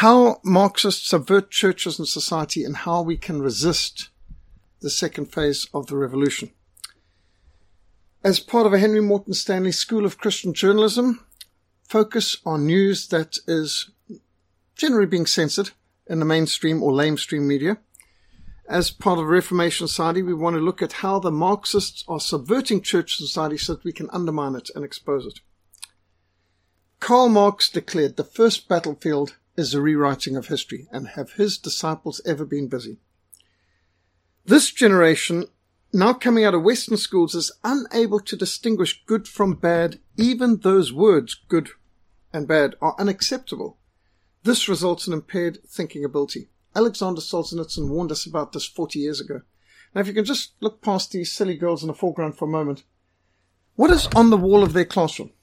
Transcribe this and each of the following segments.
how Marxists subvert churches and society, and how we can resist the second phase of the revolution. As part of a Henry Morton Stanley School of Christian Journalism, focus on news that is generally being censored in the mainstream or lamestream media. As part of Reformation Society, we want to look at how the Marxists are subverting church society so that we can undermine it and expose it. Karl Marx declared the first battlefield is the rewriting of history, and have his disciples ever been busy? This generation, now coming out of Western schools, is unable to distinguish good from bad. Even those words, good and bad, are unacceptable. This results in impaired thinking ability. Alexander Solzhenitsyn warned us about this 40 years ago. Now, if you can just look past these silly girls in the foreground for a moment, what is on the wall of their classroom?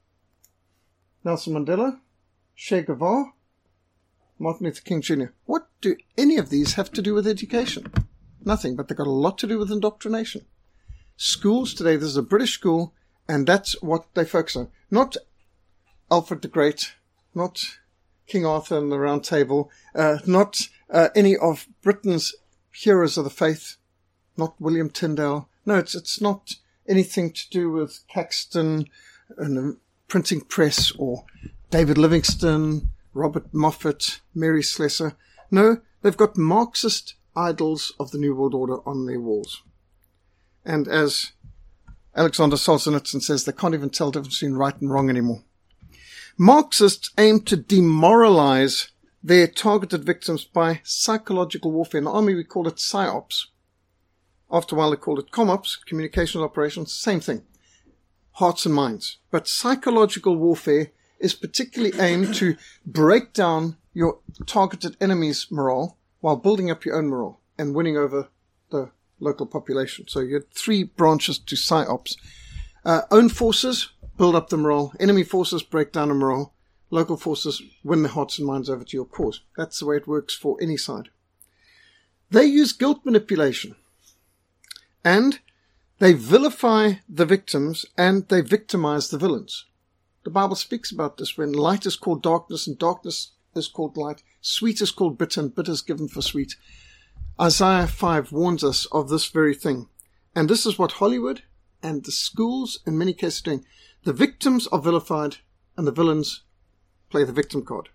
Nelson Mandela, Che Guevara, Martin Luther King Jr. What do any of these have to do with education? Nothing, but they've got a lot to do with indoctrination. Schools today, this is a British school, and that's what they focus on. Not Alfred the Great, not King Arthur and the Round Table, not any of Britain's heroes of the faith, not William Tyndale. No, it's not anything to do with Caxton and the printing press or David Livingstone, Robert Moffat, Mary Slessor. No, they've got Marxist idols of the New World Order on their walls. And as Alexander Solzhenitsyn says, they can't even tell the difference between right and wrong anymore. Marxists aim to demoralize their targeted victims by psychological warfare. In the army, we call it PSYOPs. After a while, they called it COMOPs, communications operations, same thing. Hearts and minds. But psychological warfare is particularly aimed to break down your targeted enemy's morale while building up your own morale and winning over the local population. So you had three branches to PSYOPs. Own forces build up the morale. Enemy forces break down the morale. Local forces win the hearts and minds over to your cause. That's the way it works for any side. They use guilt manipulation. And they vilify the victims and they victimize the villains. The Bible speaks about this when light is called darkness and darkness is called light. Sweet is called bitter and bitter is given for sweet. Isaiah 5 warns us of this very thing. And this is what Hollywood and the schools in many cases are doing. The victims are vilified and the villains play the victim card.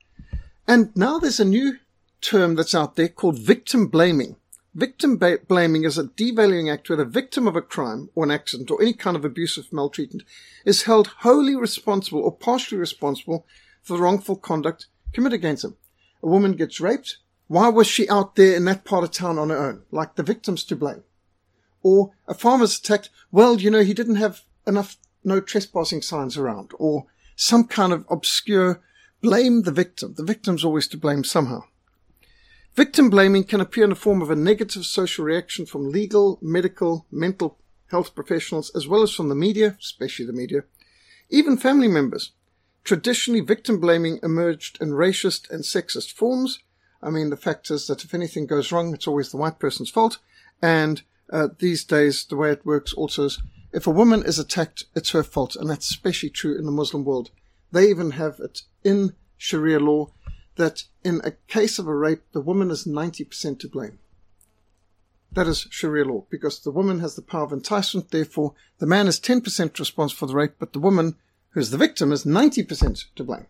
And now there's a new term that's out there called victim blaming. Victim blaming is a devaluing act where the victim of a crime or an accident or any kind of abusive maltreatment is held wholly responsible or partially responsible for the wrongful conduct committed against them. A woman gets raped. Why was she out there in that part of town on her own? Like the victim's to blame. Or a farmer's attacked. Well, he didn't have enough no trespassing signs around. Or some kind of obscure blame the victim. The victim's always to blame somehow. Victim blaming can appear in the form of a negative social reaction from legal, medical, mental health professionals, as well as from the media, especially the media, even family members. Traditionally, victim blaming emerged in racist and sexist forms. The fact is that if anything goes wrong, it's always the white person's fault. And these days, the way it works also is if a woman is attacked, it's her fault. And that's especially true in the Muslim world. They even have it in Sharia law that in a case of a rape, the woman is 90% to blame. That is Sharia law, because the woman has the power of enticement. Therefore, the man is 10% responsible for the rape, but the woman, who's the victim, is 90% to blame.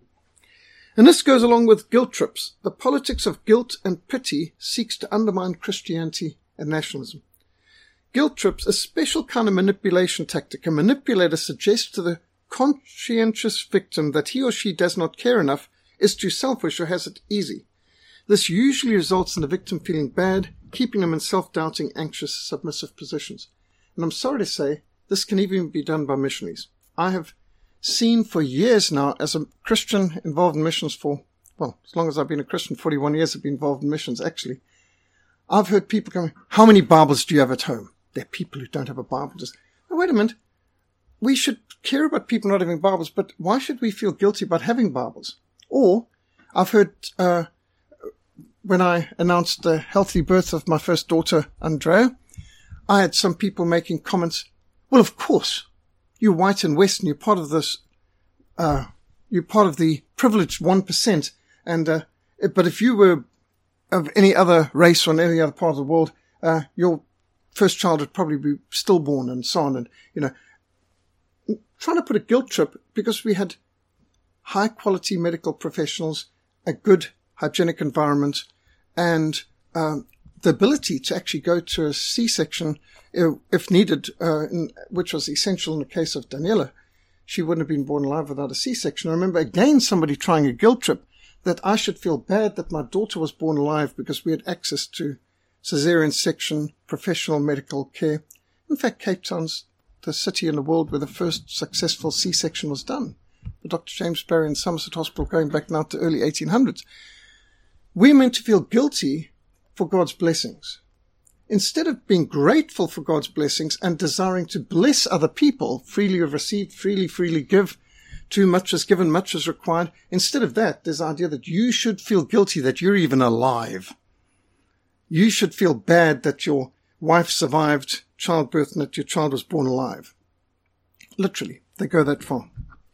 And this goes along with guilt trips. The politics of guilt and pity seeks to undermine Christianity and nationalism. Guilt trips, a special kind of manipulation tactic. A manipulator suggests to the conscientious victim that he or she does not care enough, is too selfish, or has it easy. This usually results in the victim feeling bad, keeping them in self-doubting, anxious, submissive positions. And I'm sorry to say, this can even be done by missionaries. I have seen for years now, as a Christian involved in missions as long as I've been a Christian, 41 years I've been involved in missions, actually. I've heard people coming, how many Bibles do you have at home? There are people who don't have a Bible. Wait a minute. We should care about people not having Bibles, but why should we feel guilty about having Bibles? Or, I've heard, when I announced the healthy birth of my first daughter, Andrea, I had some people making comments, well, of course, you're white and Western, you're part of this, you're part of the privileged 1%, But if you were of any other race or in any other part of the world, your first child would probably be stillborn and so on. And, trying to put a guilt trip, because we had high quality medical professionals, a good hygienic environment, and the ability to actually go to a C-section if needed, which was essential in the case of Daniela. She wouldn't have been born alive without a C-section. I remember again somebody trying a guilt trip that I should feel bad that my daughter was born alive because we had access to cesarean section, professional medical care. In fact, Cape Town's the city in the world where the first successful C-section was done. The Dr. James Barry in Somerset Hospital going back now to early 1800s. We're meant to feel guilty for God's blessings. Instead of being grateful for God's blessings and desiring to bless other people, freely you have received, freely give, too much is given, much is required. Instead of that, there's the idea that you should feel guilty that you're even alive. You should feel bad that your wife survived childbirth and that your child was born alive. Literally, they go that far.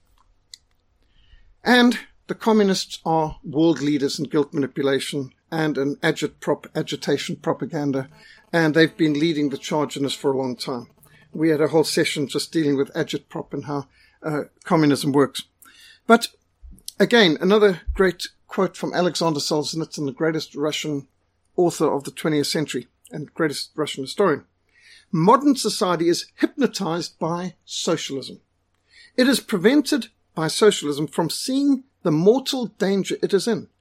And the communists are world leaders in guilt manipulation and in agitation propaganda, and they've been leading the charge in this for a long time. We had a whole session just dealing with agitprop and how communism works. But again, another great quote from Alexander Solzhenitsyn, the greatest Russian author of the 20th century and greatest Russian historian. Modern society is hypnotized by socialism. It is prevented by socialism from seeing the mortal danger it is in.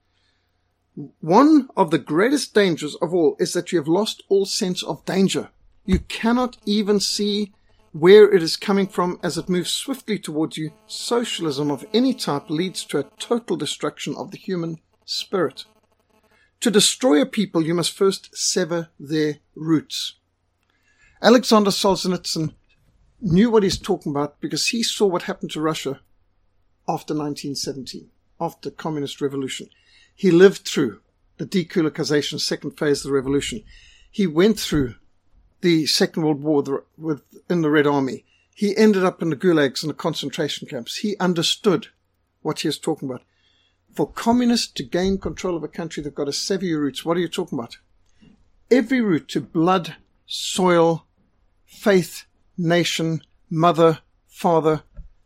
One of the greatest dangers of all is that you have lost all sense of danger. You cannot even see where it is coming from as it moves swiftly towards you. Socialism of any type leads to a total destruction of the human spirit. To destroy a people, you must first sever their roots. Alexander Solzhenitsyn knew what he's talking about because he saw what happened to Russia after 1917, after the communist revolution. He lived through the dekulakization, second phase of the revolution. He went through the Second World War in the Red Army. He ended up in the gulags and the concentration camps. He understood what he was talking about. For communists to gain control of a country, they've got to sever your roots. What are you talking about? Every root to blood, soil, faith, nation, mother, father,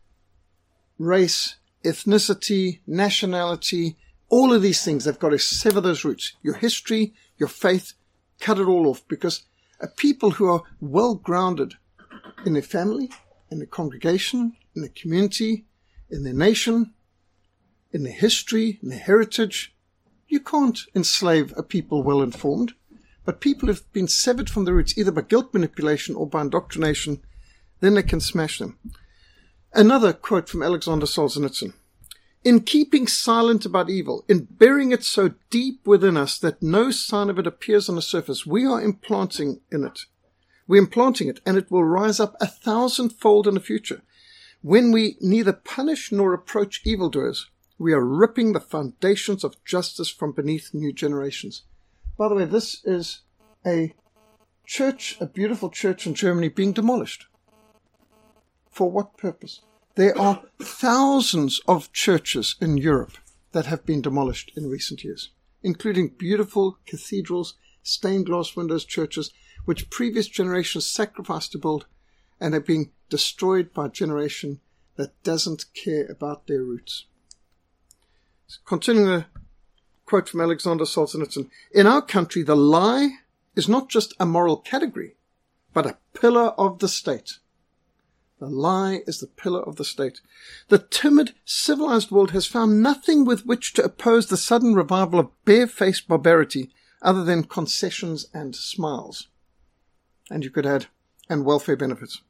race, ethnicity, nationality, all of these things, they've got to sever those roots. Your history, your faith, cut it all off, because a people who are well grounded in their family, in their congregation, in their community, in their nation, in their history, in their heritage, you can't enslave a people well informed. But people who've been severed from the roots, either by guilt manipulation or by indoctrination, then they can smash them. Another quote from Alexander Solzhenitsyn. In keeping silent about evil, in burying it so deep within us that no sign of it appears on the surface, we are implanting it. We're implanting it, and it will rise up 1,000-fold in the future. When we neither punish nor reproach evildoers, we are ripping the foundations of justice from beneath new generations. By the way, this is a church, a beautiful church in Germany being demolished. For what purpose? There are thousands of churches in Europe that have been demolished in recent years, including beautiful cathedrals, stained glass windows churches, which previous generations sacrificed to build and are being destroyed by a generation that doesn't care about their roots. Continuing the quote from Alexander Solzhenitsyn, in our country, the lie is not just a moral category, but a pillar of the state. The lie is the pillar of the state. The timid, civilized world has found nothing with which to oppose the sudden revival of barefaced barbarity other than concessions and smiles. And you could add, and welfare benefits.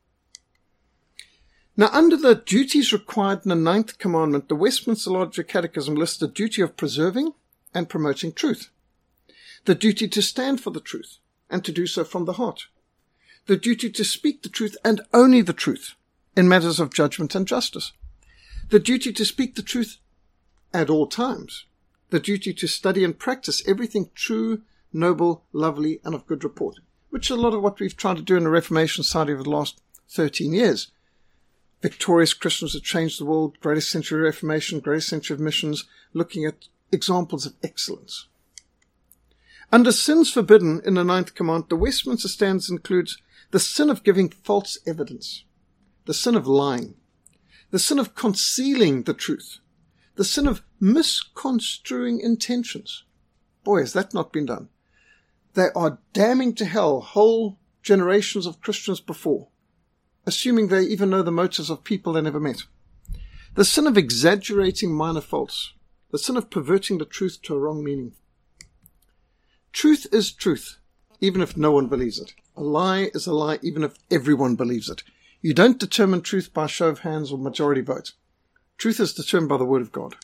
Now, under the duties required in the 9th commandment, the Westminster Larger Catechism lists the duty of preserving and promoting truth, the duty to stand for the truth and to do so from the heart, the duty to speak the truth and only the truth in matters of judgment and justice, the duty to speak the truth at all times, the duty to study and practice everything true, noble, lovely, and of good report, which is a lot of what we've tried to do in the Reformation Society over the last 13 years. Victorious Christians have changed the world, greatest century of Reformation, greatest century of missions, looking at examples of excellence. Under sins forbidden in the 9th command, the Westminster Standards includes the sin of giving false evidence, the sin of lying, the sin of concealing the truth, the sin of misconstruing intentions. Boy, has that not been done. They are damning to hell whole generations of Christians before, assuming they even know the motives of people they never met. The sin of exaggerating minor faults, the sin of perverting the truth to a wrong meaning. Truth is truth, even if no one believes it. A lie is a lie, even if everyone believes it. You don't determine truth by show of hands or majority vote. Truth is determined by the Word of God.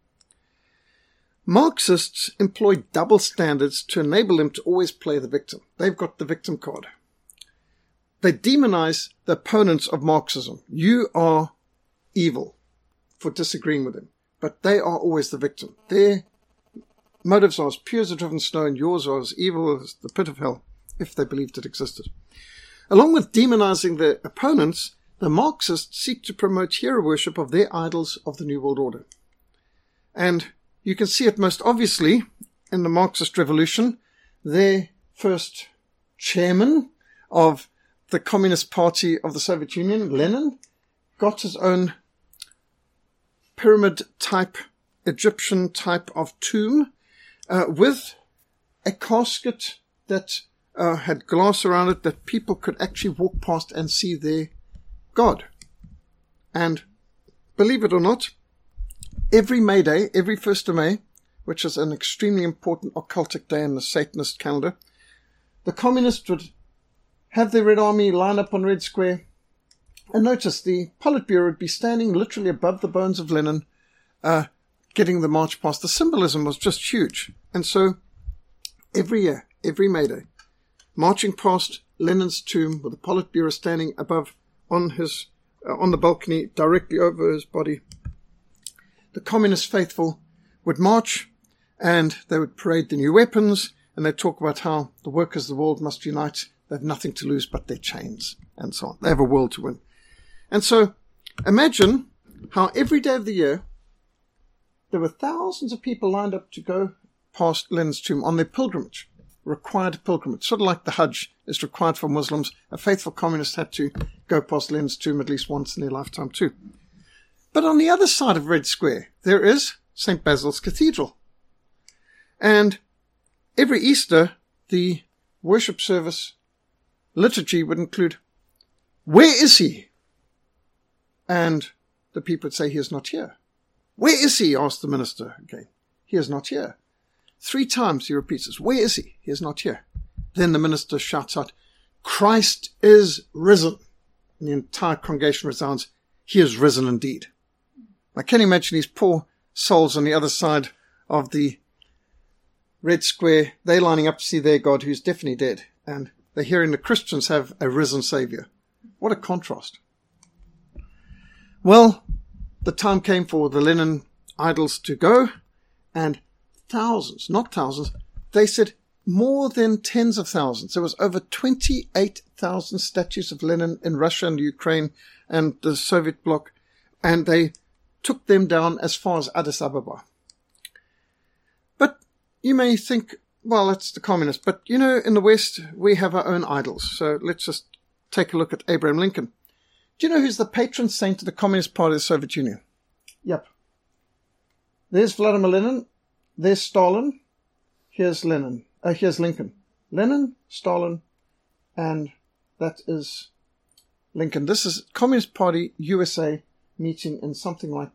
Marxists employ double standards to enable them to always play the victim. They've got the victim card. They demonize the opponents of Marxism. You are evil for disagreeing with them, but they are always the victim. Their motives are as pure as the driven snow, and yours are as evil as the pit of hell, if they believed it existed. Along with demonizing their opponents, the Marxists seek to promote hero worship of their idols of the New World Order. And you can see it most obviously in the Marxist revolution. Their first chairman of the Communist Party of the Soviet Union, Lenin, got his own pyramid-type, Egyptian-type of tomb with a casket that had glass around it that people could actually walk past and see their God. And believe it or not, every May Day, every 1st of May, which is an extremely important occultic day in the Satanist calendar, the communists would have their Red Army line up on Red Square, and notice the Politburo would be standing literally above the bones of Lenin, getting the march past. The symbolism was just huge. And so every year, every May Day, marching past Lenin's tomb with the Politburo standing above on the balcony directly over his body, the communist faithful would march and they would parade the new weapons, and they'd talk about how the workers of the world must unite. They have nothing to lose but their chains, and so on. They have a world to win. And so imagine how every day of the year there were thousands of people lined up to go past Lenin's tomb on their pilgrimage, required pilgrimage. Sort of like the Hajj is required for Muslims. A faithful communist had to go past Lenin's tomb at least once in their lifetime too. But on the other side of Red Square, there is St. Basil's Cathedral. And every Easter, the worship service liturgy would include, "Where is he?" And the people would say, "He is not here." "Where is he?" asked the minister again. "He is not here." 3 times he repeats this, "Where is he?" "He is not here." Then the minister shouts out, "Christ is risen." And the entire congregation resounds, "He is risen indeed." I can imagine these poor souls on the other side of the Red Square, they lining up to see their God who's definitely dead, and they're hearing the Christians have a risen Savior. What a contrast. Well, the time came for the Lenin idols to go, and thousands, not thousands, they said more than tens of thousands. There was over 28,000 statues of Lenin in Russia and Ukraine and the Soviet bloc, and they took them down as far as Addis Ababa. But you may think, well, that's the communists. But, you know, in the West, we have our own idols. So let's just take a look at Abraham Lincoln. Do you know who's the patron saint of the Communist Party of the Soviet Union? Yep. There's Vladimir Lenin. There's Stalin. Here's Lenin. Here's Lincoln. Lenin, Stalin, and that is Lincoln. This is Communist Party USA meeting in something like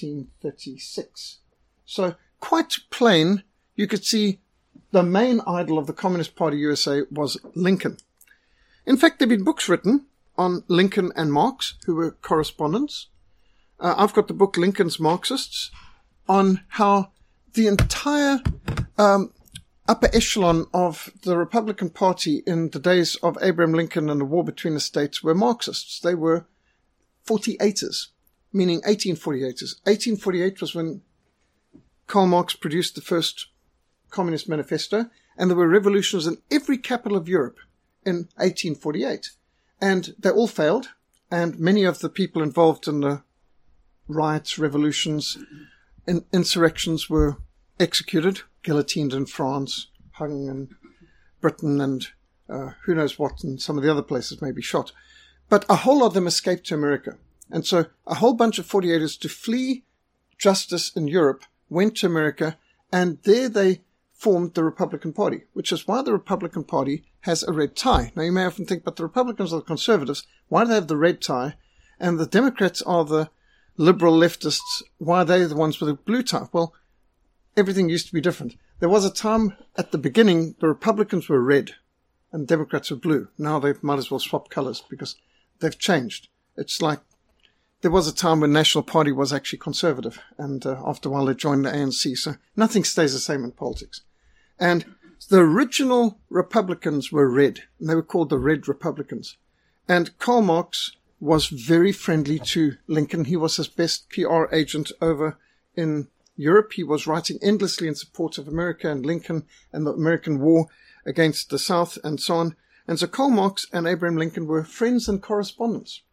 1936. So quite plain, you could see the main idol of the Communist Party USA was Lincoln. In fact, there have been books written on Lincoln and Marx, who were correspondents. I've got the book Lincoln's Marxists, on how the entire upper echelon of the Republican Party in the days of Abraham Lincoln and the war between the states were Marxists. They were 48ers, meaning 1848ers. 1848 was when Karl Marx produced the first Communist Manifesto, and there were revolutions in every capital of Europe in 1848. And they all failed, and many of the people involved in the riots, revolutions, insurrections were executed, guillotined in France, hung in Britain, and who knows what, and some of the other places maybe shot. But a whole lot of them escaped to America. And so a whole bunch of 48ers to flee justice in Europe went to America, and there they formed the Republican Party, which is why the Republican Party has a red tie. Now, you may often think, but the Republicans are the conservatives. Why do they have the red tie? And the Democrats are the liberal leftists. Why are they the ones with a blue tie? Well, everything used to be different. There was a time at the beginning the Republicans were red and Democrats were blue. Now they might as well swap colors because they've changed. It's like there was a time when National Party was actually conservative, and after a while they joined the ANC. So nothing stays the same in politics. And the original Republicans were red, and they were called the Red Republicans. And Karl Marx was very friendly to Lincoln. He was his best PR agent over in Europe. He was writing endlessly in support of America and Lincoln and the American war against the South and so on. And so Karl Marx and Abraham Lincoln were friends and correspondents.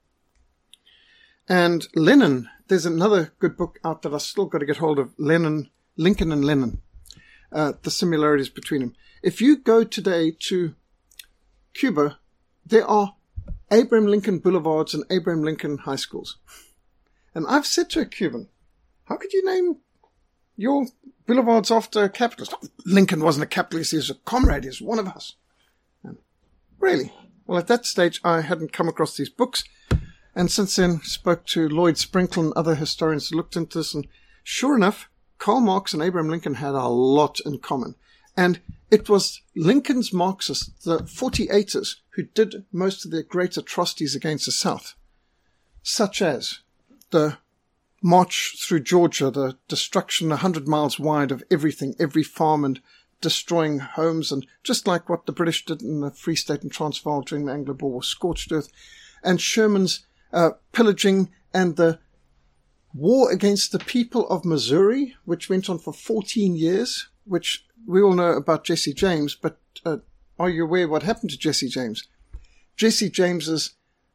And Lenin, there's another good book out that I still got to get hold of, Lincoln and Lenin, the similarities between them. If you go today to Cuba, there are Abraham Lincoln Boulevards and Abraham Lincoln high schools. And I've said to a Cuban, how could you name your boulevards after a capitalist? Lincoln wasn't a capitalist, he was a comrade, he was one of us. And really? Well, at that stage, I hadn't come across these books. And since then, spoke to Lloyd Sprinkle and other historians who looked into this. And sure enough, Karl Marx and Abraham Lincoln had a lot in common. And it was Lincoln's Marxists, the 48ers, who did most of their great atrocities against the South, such as the march through Georgia, the destruction 100 miles wide of everything, every farm, and destroying homes, and just like what the British did in the Free State and Transvaal during the Anglo-Boer War, scorched earth, and Sherman's pillaging and the war against the people of Missouri, which went on for 14 years, which we all know about Jesse James, but are you aware what happened to Jesse James? Jesse James's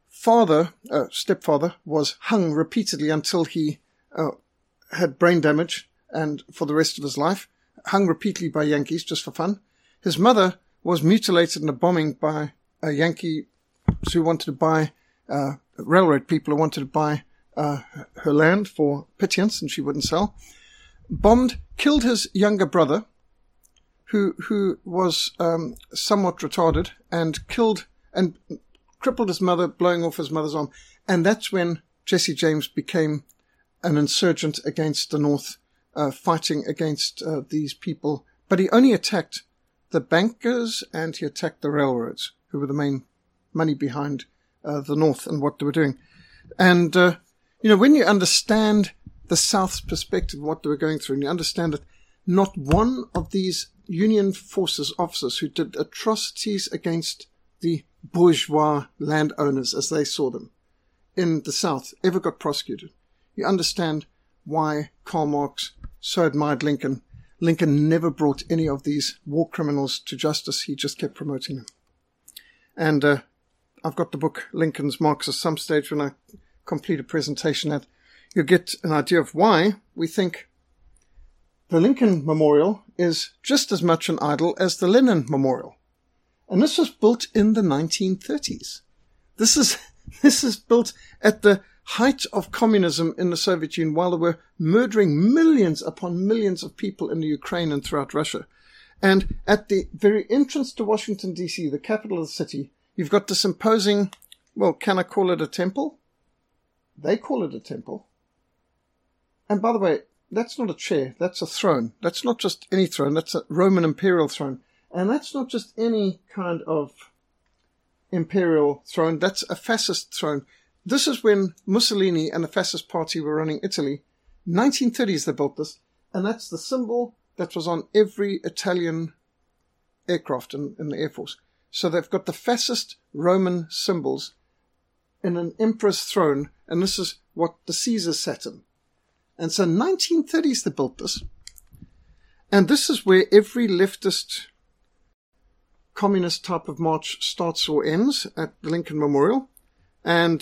stepfather, was hung repeatedly until he had brain damage and for the rest of his life, hung repeatedly by Yankees just for fun. His mother was mutilated in a bombing by a Yankee who wanted to buy railroad people who wanted to buy her land for pittance, and she wouldn't sell. Bombed, killed his younger brother, who was somewhat retarded, and killed and crippled his mother, blowing off his mother's arm. And that's when Jesse James became an insurgent against the North, fighting against these people. But he only attacked the bankers and he attacked the railroads, who were the main money behind the North and what they were doing. And, when you understand the South's perspective of what they were going through, and you understand that not one of these Union forces officers who did atrocities against the bourgeois landowners, as they saw them, in the South ever got prosecuted. You understand why Karl Marx so admired Lincoln. Lincoln never brought any of these war criminals to justice. He just kept promoting them. And I've got the book Lincoln's Marx at some stage when I complete a presentation that you'll get an idea of why we think the Lincoln Memorial is just as much an idol as the Lenin Memorial. And this was built in the 1930s. This is built at the height of communism in the Soviet Union, while they were murdering millions upon millions of people in the Ukraine and throughout Russia. And at the very entrance to Washington, D.C., the capital of the city, you've got this imposing, well, can I call it a temple? They call it a temple. And by the way, that's not a chair, that's a throne. That's not just any throne, that's a Roman imperial throne. And that's not just any kind of imperial throne, that's a fascist throne. This is when Mussolini and the fascist party were running Italy. 1930s they built this, and that's the symbol that was on every Italian aircraft in the Air Force. So they've got the fascist Roman symbols in an emperor's throne, and this is what the Caesars sat in. And so 1930s they built this. And this is where every leftist communist type of march starts or ends, at the Lincoln Memorial. And,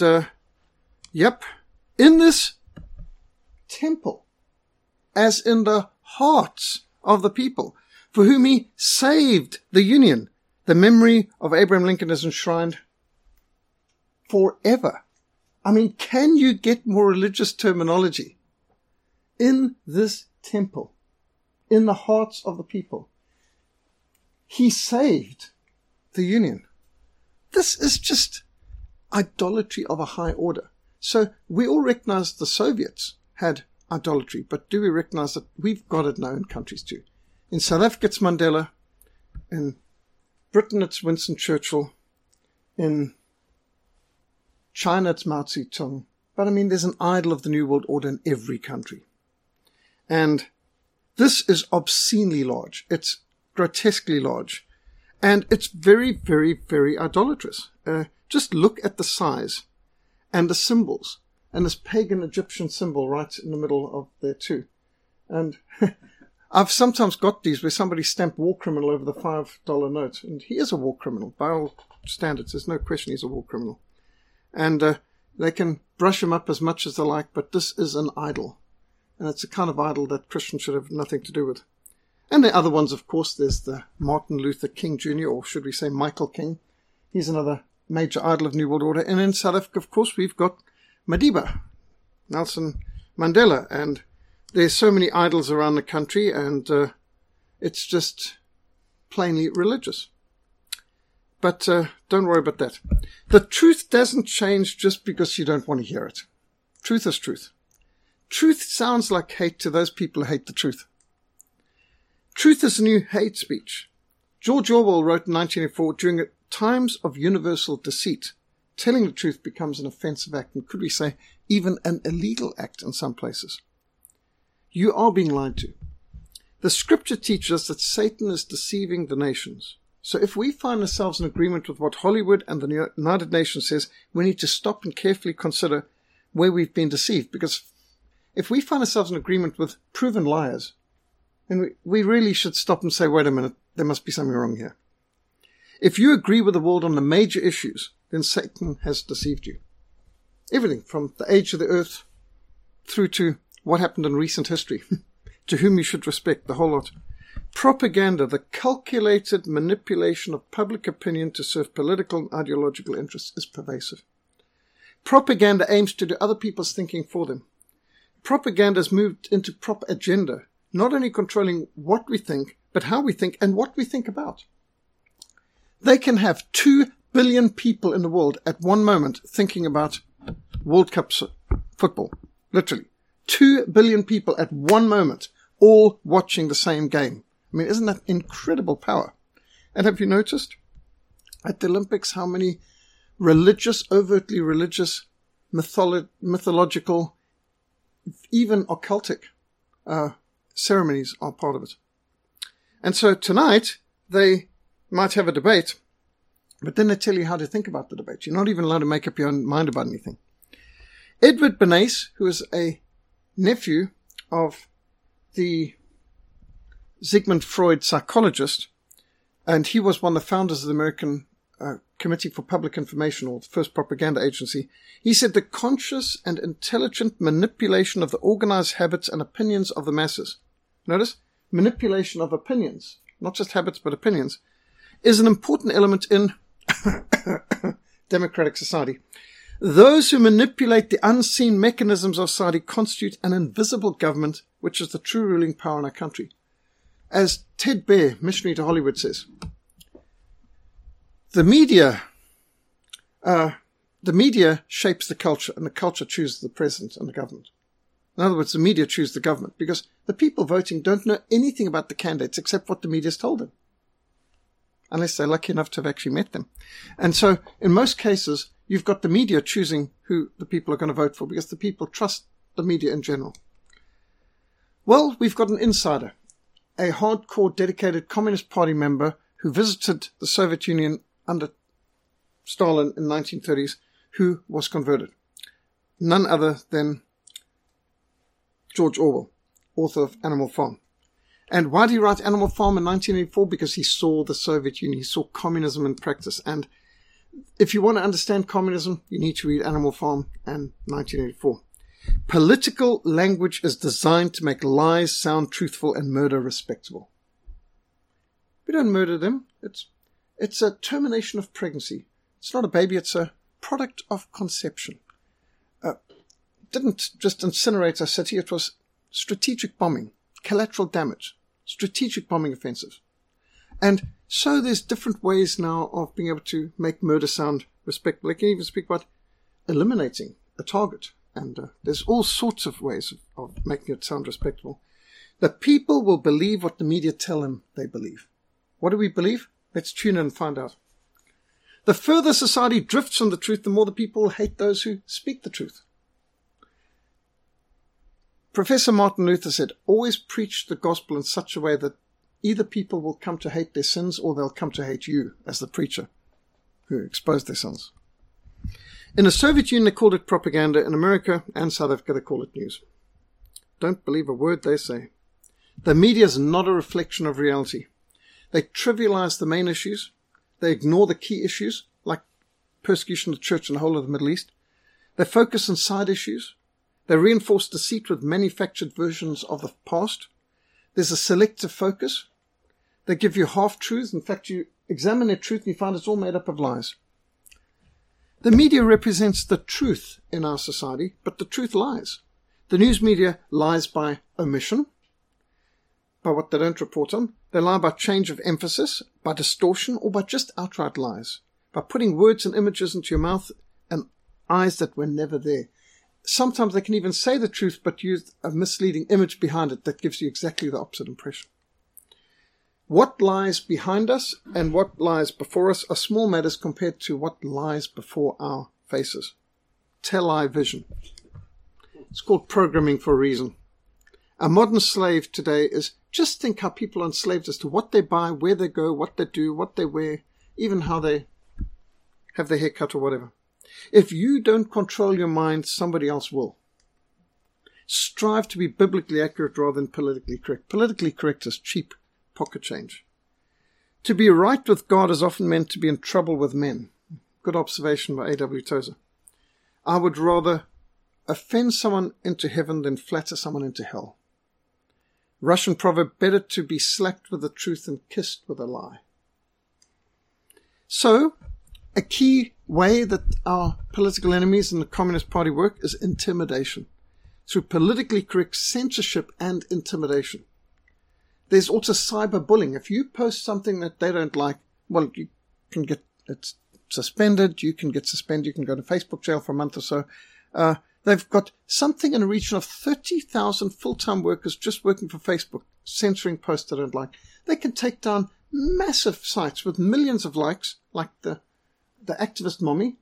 in this temple, as in the hearts of the people, for whom he saved the Union. The memory of Abraham Lincoln is enshrined forever. I mean, can you get more religious terminology? In this temple, in the hearts of the people, he saved the Union. This is just idolatry of a high order. So we all recognize the Soviets had idolatry, but do we recognize that we've got it now in countries too? In South Africa, it's Mandela. In Britain, it's Winston Churchill. In China, it's Mao Zedong. But I mean, there's an idol of the New World Order in every country. And this is obscenely large. It's grotesquely large. And it's very, very, very idolatrous. Just look at the size and the symbols. And this pagan Egyptian symbol right in the middle of there too. And I've sometimes got these where somebody stamped war criminal over the $5 note. And he is a war criminal. By all standards, there's no question he's a war criminal. And they can brush him up as much as they like, but this is an idol. And it's a kind of idol that Christians should have nothing to do with. And the other ones, of course, there's the Martin Luther King Jr., or should we say Michael King. He's another major idol of New World Order. And in South Africa, of course, we've got Madiba, Nelson Mandela. And there's so many idols around the country, and it's just plainly religious. But don't worry about that. The truth doesn't change just because you don't want to hear it. Truth is truth. Truth sounds like hate to those people who hate the truth. Truth is the new hate speech. George Orwell wrote in 1984, during times of universal deceit, telling the truth becomes an offensive act, and could we say even an illegal act in some places. You are being lied to. The scripture teaches us that Satan is deceiving the nations. So if we find ourselves in agreement with what Hollywood and the United Nations says, we need to stop and carefully consider where we've been deceived. Because if we find ourselves in agreement with proven liars, then we really should stop and say, wait a minute, there must be something wrong here. If you agree with the world on the major issues, then Satan has deceived you. Everything from the age of the earth through to what happened in recent history, to whom you should respect, the whole lot. Propaganda, the calculated manipulation of public opinion to serve political and ideological interests, is pervasive. Propaganda aims to do other people's thinking for them. Propaganda has moved into proper agenda, not only controlling what we think, but how we think and what we think about. They can have 2 billion people in the world at one moment thinking about World Cup football. Literally. 2 billion people at one moment, all watching the same game. I mean, isn't that incredible power? And have you noticed at the Olympics how many religious, overtly religious, mythological, even occultic ceremonies are part of it? And so tonight they might have a debate, but then they tell you how to think about the debate. You're not even allowed to make up your own mind about anything. Edward Bernays, who is a nephew of the Sigmund Freud psychologist, and he was one of the founders of the American Committee for Public Information, or the first propaganda agency. He said the conscious and intelligent manipulation of the organized habits and opinions of the masses. Notice, manipulation of opinions, not just habits but opinions, is an important element in democratic society. Those who manipulate the unseen mechanisms of society constitute an invisible government, which is the true ruling power in our country. As Ted Baer, missionary to Hollywood, says, the media shapes the culture, and the culture chooses the president and the government. In other words, the media choose the government, because the people voting don't know anything about the candidates except what the media's told them, unless they're lucky enough to have actually met them. And so, in most cases, you've got the media choosing who the people are going to vote for, because the people trust the media in general. Well, we've got an insider, a hardcore, dedicated Communist Party member who visited the Soviet Union under Stalin in the 1930s, who was converted. None other than George Orwell, author of Animal Farm. And why did he write Animal Farm in 1984? Because he saw the Soviet Union, he saw communism in practice. And if you want to understand communism, you need to read Animal Farm and 1984. Political language is designed to make lies sound truthful and murder respectable. We don't murder them. It's a termination of pregnancy. It's not a baby, it's a product of conception. Didn't just incinerate our city, it was strategic bombing, collateral damage, strategic bombing offensives. And so there's different ways now of being able to make murder sound respectable. They can even speak about eliminating a target. And there's all sorts of ways of making it sound respectable. The people will believe what the media tell them they believe. What do we believe? Let's tune in and find out. The further society drifts from the truth, the more the people hate those who speak the truth. Professor Martin Luther said, always preach the gospel in such a way that either people will come to hate their sins or they'll come to hate you as the preacher who exposed their sins. In the Soviet Union, they called it propaganda. In America and South Africa, they call it news. Don't believe a word they say. The media is not a reflection of reality. They trivialize the main issues. They ignore the key issues, like persecution of the church in the whole of the Middle East. They focus on side issues. They reinforce deceit with manufactured versions of the past. There's a selective focus. They give you half-truths. In fact, you examine their truth and you find it's all made up of lies. The media represents the truth in our society, but the truth lies. The news media lies by omission, by what they don't report on. They lie by change of emphasis, by distortion, or by just outright lies, by putting words and images into your mouth and eyes that were never there. Sometimes they can even say the truth, but use a misleading image behind it that gives you exactly the opposite impression. What lies behind us and what lies before us are small matters compared to what lies before our faces. Tell-eye vision. It's called programming for a reason. A modern slave today is just think how people are enslaved as to what they buy, where they go, what they do, what they wear, even how they have their hair cut or whatever. If you don't control your mind, somebody else will. Strive to be biblically accurate rather than politically correct. Politically correct is cheap pocket change. To be right with God is often meant to be in trouble with men. Good observation by A.W. Tozer. I would rather offend someone into heaven than flatter someone into hell. Russian proverb, better to be slapped with the truth than kissed with a lie. So, a key way that our political enemies in the Communist Party work is intimidation, through politically correct censorship and intimidation. There's also cyberbullying. If you post something that they don't like, well, you can get it suspended, you can get suspended, you can go to Facebook jail for a month or so. They've got something in the region of 30,000 full-time workers just working for Facebook, censoring posts they don't like. They can take down massive sites with millions of likes, like the activist mommy.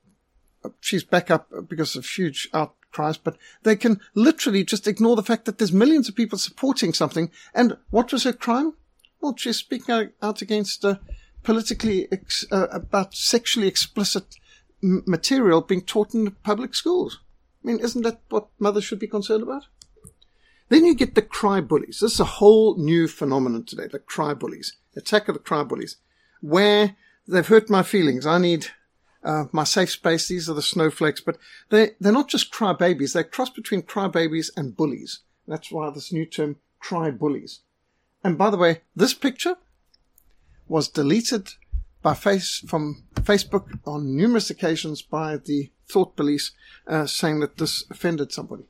She's back up because of huge outcries, but they can literally just ignore the fact that there's millions of people supporting something. And what was her crime? Well, she's speaking out against politically about sexually explicit material being taught in public schools. I mean, isn't that what mothers should be concerned about? Then you get the cry bullies. This is a whole new phenomenon today, the cry bullies. Attack of the cry bullies. Where they've hurt my feelings. I need my safe space. These are the snowflakes. But they're not just cry babies. They cross between cry babies and bullies. That's why this new term, cry bullies. And by the way, this picture was deleted from Facebook on numerous occasions by the thought police, saying that this offended somebody.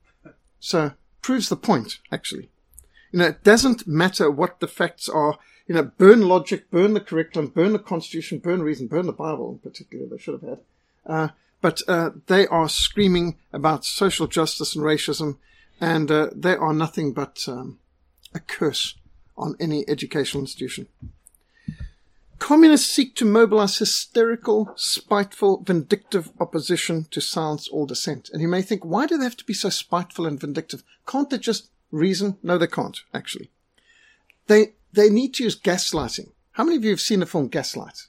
So, proves the point, actually. It doesn't matter what the facts are. Burn logic, burn the curriculum, burn the Constitution, burn reason, burn the Bible in particular, they should have had. But they are screaming about social justice and racism, and they are nothing but a curse on any educational institution. Communists seek to mobilize hysterical, spiteful, vindictive opposition to silence all dissent. And you may think, why do they have to be so spiteful and vindictive? Can't they just reason? No, they can't, actually. They need to use gaslighting. How many of you have seen the film Gaslight?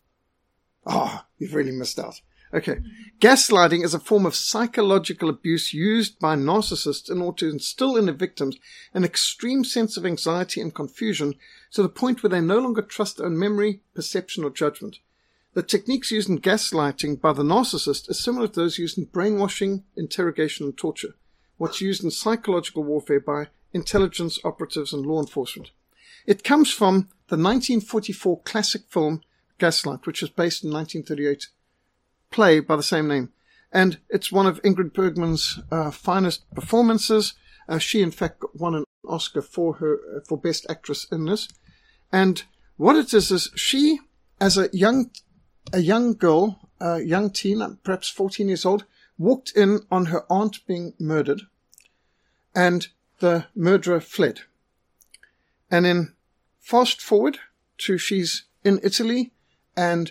Oh, you've really missed out. Okay. Gaslighting is a form of psychological abuse used by narcissists in order to instill in the victims an extreme sense of anxiety and confusion to the point where they no longer trust their own memory, perception, or judgment. The techniques used in gaslighting by the narcissist are similar to those used in brainwashing, interrogation, and torture. What's used in psychological warfare by intelligence operatives and law enforcement. It comes from the 1944 classic film Gaslight, which is based in 1938 play by the same name. And it's one of Ingrid Bergman's finest performances. She, in fact, won an Oscar for Best Actress in this. And what it is she, as a young girl, a young teen, perhaps 14 years old, walked in on her aunt being murdered, and the murderer fled. And then fast forward to she's in Italy and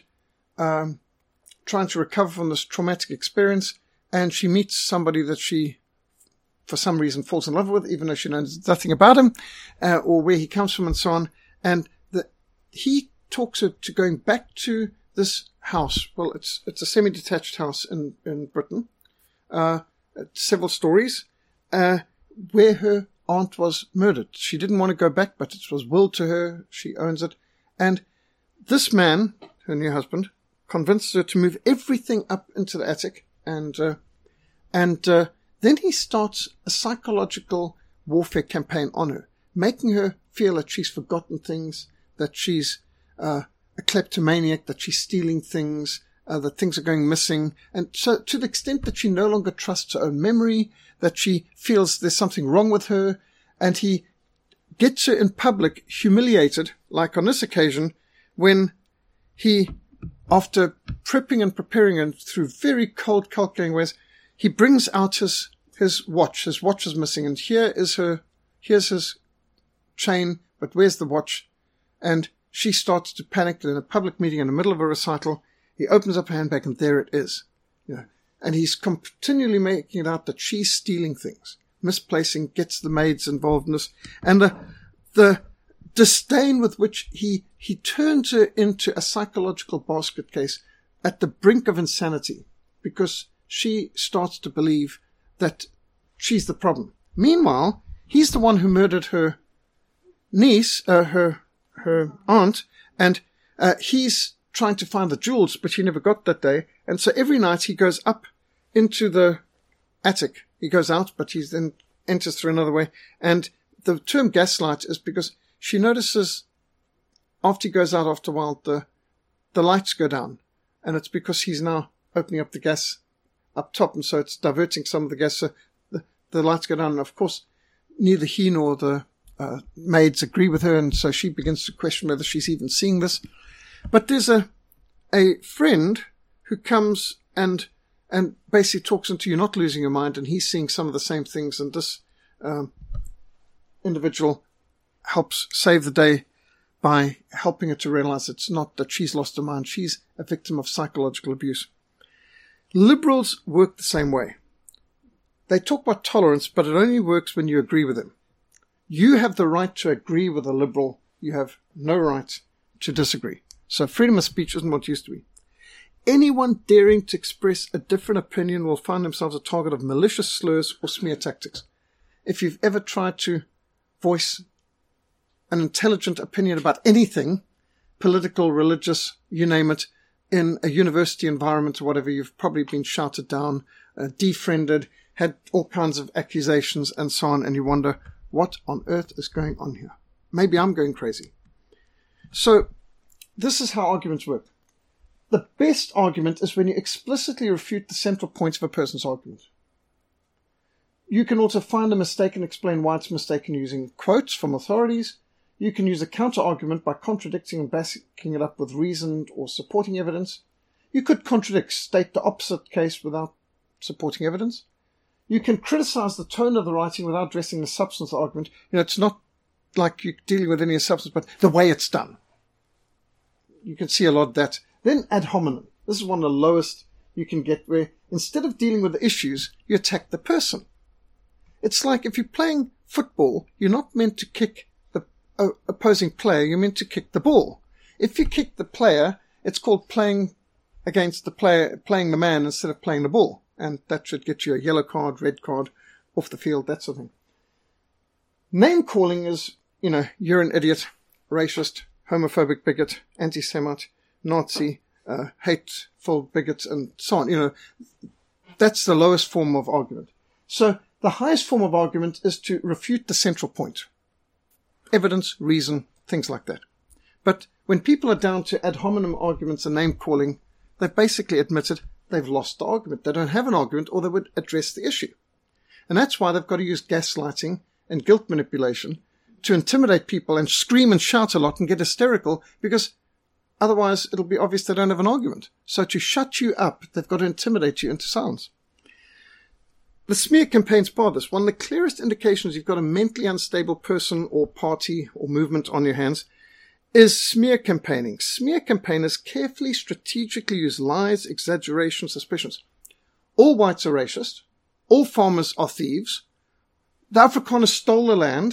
trying to recover from this traumatic experience, and she meets somebody that she, for some reason, falls in love with, even though she knows nothing about him, or where he comes from and so on. And he talks her to going back to this house. Well, it's a semi-detached house in Britain, several stories, where her aunt was murdered. She didn't want to go back, but it was willed to her. She owns it. And this man, her new husband, convinces her to move everything up into the attic, and then he starts a psychological warfare campaign on her, making her feel that she's forgotten things, that she's a kleptomaniac, that she's stealing things, that things are going missing, and so to the extent that she no longer trusts her own memory, that she feels there's something wrong with her, and he gets her in public humiliated, like on this occasion, when he, after prepping and preparing her through very cold, calculating ways, he brings out his watch. His watch is missing, and here's his chain, but where's the watch? And she starts to panic in a public meeting in the middle of a recital. He opens up her handbag, and there it is. And he's continually making it out that she's stealing things, misplacing, gets the maids involved in this. And the disdain with which he turns her into a psychological basket case at the brink of insanity, because she starts to believe that she's the problem. Meanwhile, he's the one who murdered her niece, her aunt, and he's trying to find the jewels, but she never got that day. And so every night he goes up into the attic. He goes out, but he then enters through another way. And the term gaslight is because she notices after he goes out after a while, the lights go down. And it's because he's now opening up the gas up top. And so it's diverting some of the gas. So the lights go down. And of course, neither he nor the maids agree with her. And so she begins to question whether she's even seeing this. But there's a friend who comes and basically talks into you not losing your mind, and he's seeing some of the same things, and this individual helps save the day by helping her to realize it's not that she's lost her mind, she's a victim of psychological abuse. Liberals work the same way. They talk about tolerance, but it only works when you agree with them. You have the right to agree with a liberal. You have no right to disagree. So freedom of speech isn't what it used to be. Anyone daring to express a different opinion will find themselves a target of malicious slurs or smear tactics. If you've ever tried to voice an intelligent opinion about anything, political, religious, you name it, in a university environment or whatever, you've probably been shouted down, defriended, had all kinds of accusations and so on, and you wonder, what on earth is going on here? Maybe I'm going crazy. So, this is how arguments work. The best argument is when you explicitly refute the central points of a person's argument. You can also find a mistake and explain why it's mistaken using quotes from authorities. You can use a counter-argument by contradicting and backing it up with reasoned or supporting evidence. You could contradict, state the opposite case without supporting evidence. You can criticize the tone of the writing without addressing the substance of the argument. It's not like you're dealing with any substance, but the way it's done. You can see a lot of that. Then ad hominem. This is one of the lowest you can get, where instead of dealing with the issues, you attack the person. It's like if you're playing football, you're not meant to kick the opposing player, you're meant to kick the ball. If you kick the player, it's called playing against the player, playing the man instead of playing the ball. And that should get you a yellow card, red card, off the field, that sort of thing. Name calling is, you're an idiot, racist, homophobic bigot, anti-Semite, Nazi, hateful bigot, and so on. That's the lowest form of argument. So the highest form of argument is to refute the central point. Evidence, reason, things like that. But when people are down to ad hominem arguments and name-calling, they've basically admitted they've lost the argument. They don't have an argument, or they would address the issue. And that's why they've got to use gaslighting and guilt manipulation to intimidate people and scream and shout a lot and get hysterical, because otherwise it'll be obvious they don't have an argument. So to shut you up, they've got to intimidate you into silence. The smear campaign's part of this. One of the clearest indications you've got a mentally unstable person or party or movement on your hands is smear campaigning. Smear campaigners carefully, strategically use lies, exaggeration, suspicions. All whites are racist. All farmers are thieves. The Afrikaners stole the land.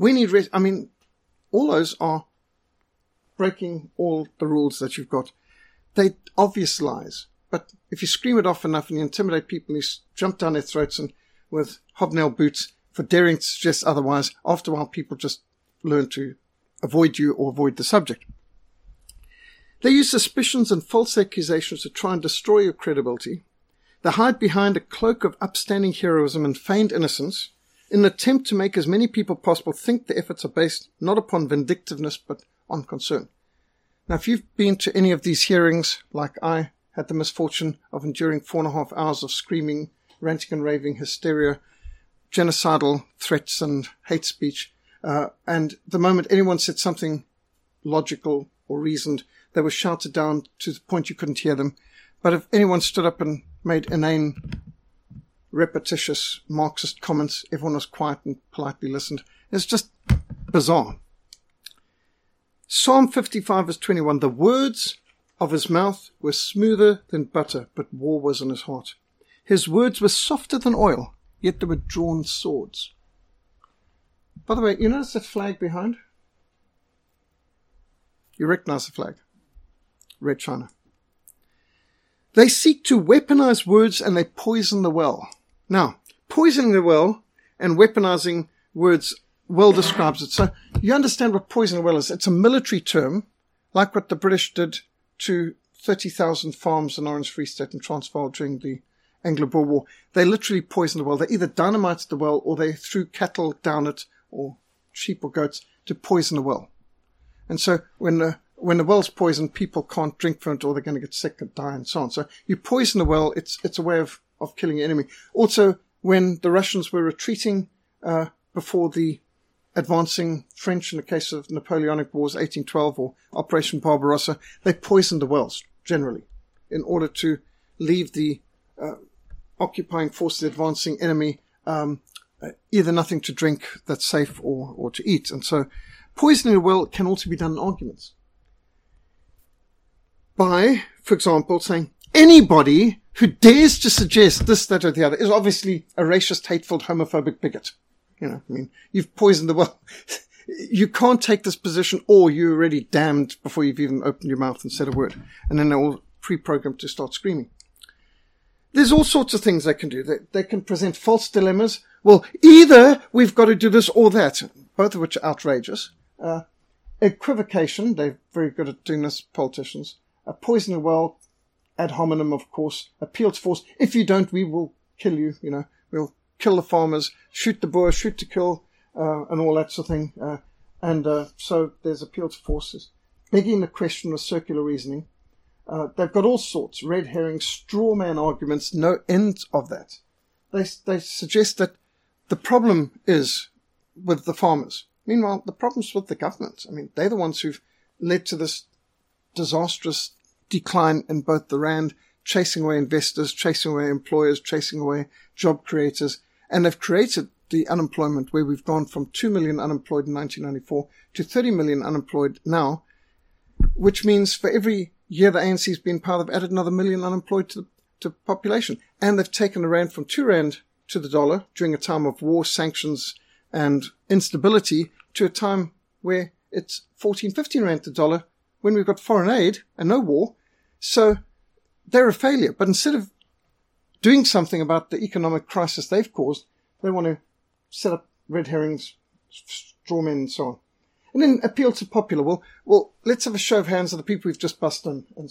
All those are breaking all the rules that you've got. They're obvious lies. But if you scream it off enough and you intimidate people, you jump down their throats and with hobnail boots for daring to suggest otherwise, after a while people just learn to avoid you or avoid the subject. They use suspicions and false accusations to try and destroy your credibility. They hide behind a cloak of upstanding heroism and feigned innocence in an attempt to make as many people possible think the efforts are based not upon vindictiveness but on concern. Now, if you've been to any of these hearings, like I had the misfortune of enduring 4.5 hours of screaming, ranting and raving, hysteria, genocidal threats and hate speech, and the moment anyone said something logical or reasoned, they were shouted down to the point you couldn't hear them. But if anyone stood up and made inane, repetitious Marxist comments, everyone was quiet and politely listened. It's just bizarre. Psalm 55 verse 21, the words of his mouth were smoother than butter, but war was in his heart. His words were softer than oil, yet they were drawn swords. By the way, you notice the flag behind? You recognize the flag. Red China. They seek to weaponize words and they poison the well. Now, poisoning the well and weaponizing words well describes it. So you understand what poisoning the well is. It's a military term, like what the British did to 30,000 farms in Orange Free State and Transvaal during the Anglo-Boer War. They literally poisoned the well. They either dynamited the well or they threw cattle down it, or sheep or goats, to poison the well. And so when the well's poisoned, people can't drink from it or they're going to get sick and die and so on. So you poison the well, it's a way of killing your enemy. Also, when the Russians were retreating before the advancing French, in the case of Napoleonic Wars 1812 or Operation Barbarossa, they poisoned the wells, generally, in order to leave the occupying force, the advancing enemy, either nothing to drink that's safe or to eat. And so poisoning a well can also be done in arguments. By, for example, saying anybody who dares to suggest this, that, or the other is obviously a racist, hateful, homophobic bigot. You've poisoned the well. You can't take this position or you're already damned before you've even opened your mouth and said a word. And then they're all pre-programmed to start screaming. There's all sorts of things they can do. They can present false dilemmas. Well, either we've got to do this or that, both of which are outrageous. Equivocation, they're very good at doing this, politicians. Poisoning the well, ad hominem, of course. Appeal to force. If you don't, we will kill you. We'll kill the farmers, shoot the Boer, shoot to kill, and all that sort of thing. So there's appeal to forces. Begging the question with circular reasoning. They've got all sorts, red herrings, straw man arguments, no end of that. They suggest that the problem is with the farmers. Meanwhile, the problem's with the government. They're the ones who've led to this disastrous decline in both the rand, chasing away investors, chasing away employers, chasing away job creators, and they've created the unemployment where we've gone from 2 million unemployed in 1994 to 30 million unemployed now, which means for every year the ANC's been in power, they've added another million unemployed to population. And they've taken the rand from 2 rand to the dollar during a time of war, sanctions, and instability to a time where it's 14, 15 rand to the dollar when we've got foreign aid and no war. So they're a failure. But instead of doing something about the economic crisis they've caused, they want to set up red herrings, straw men, and so on. And then appeal to popular. Well, let's have a show of hands of the people we've just bust in, and so on.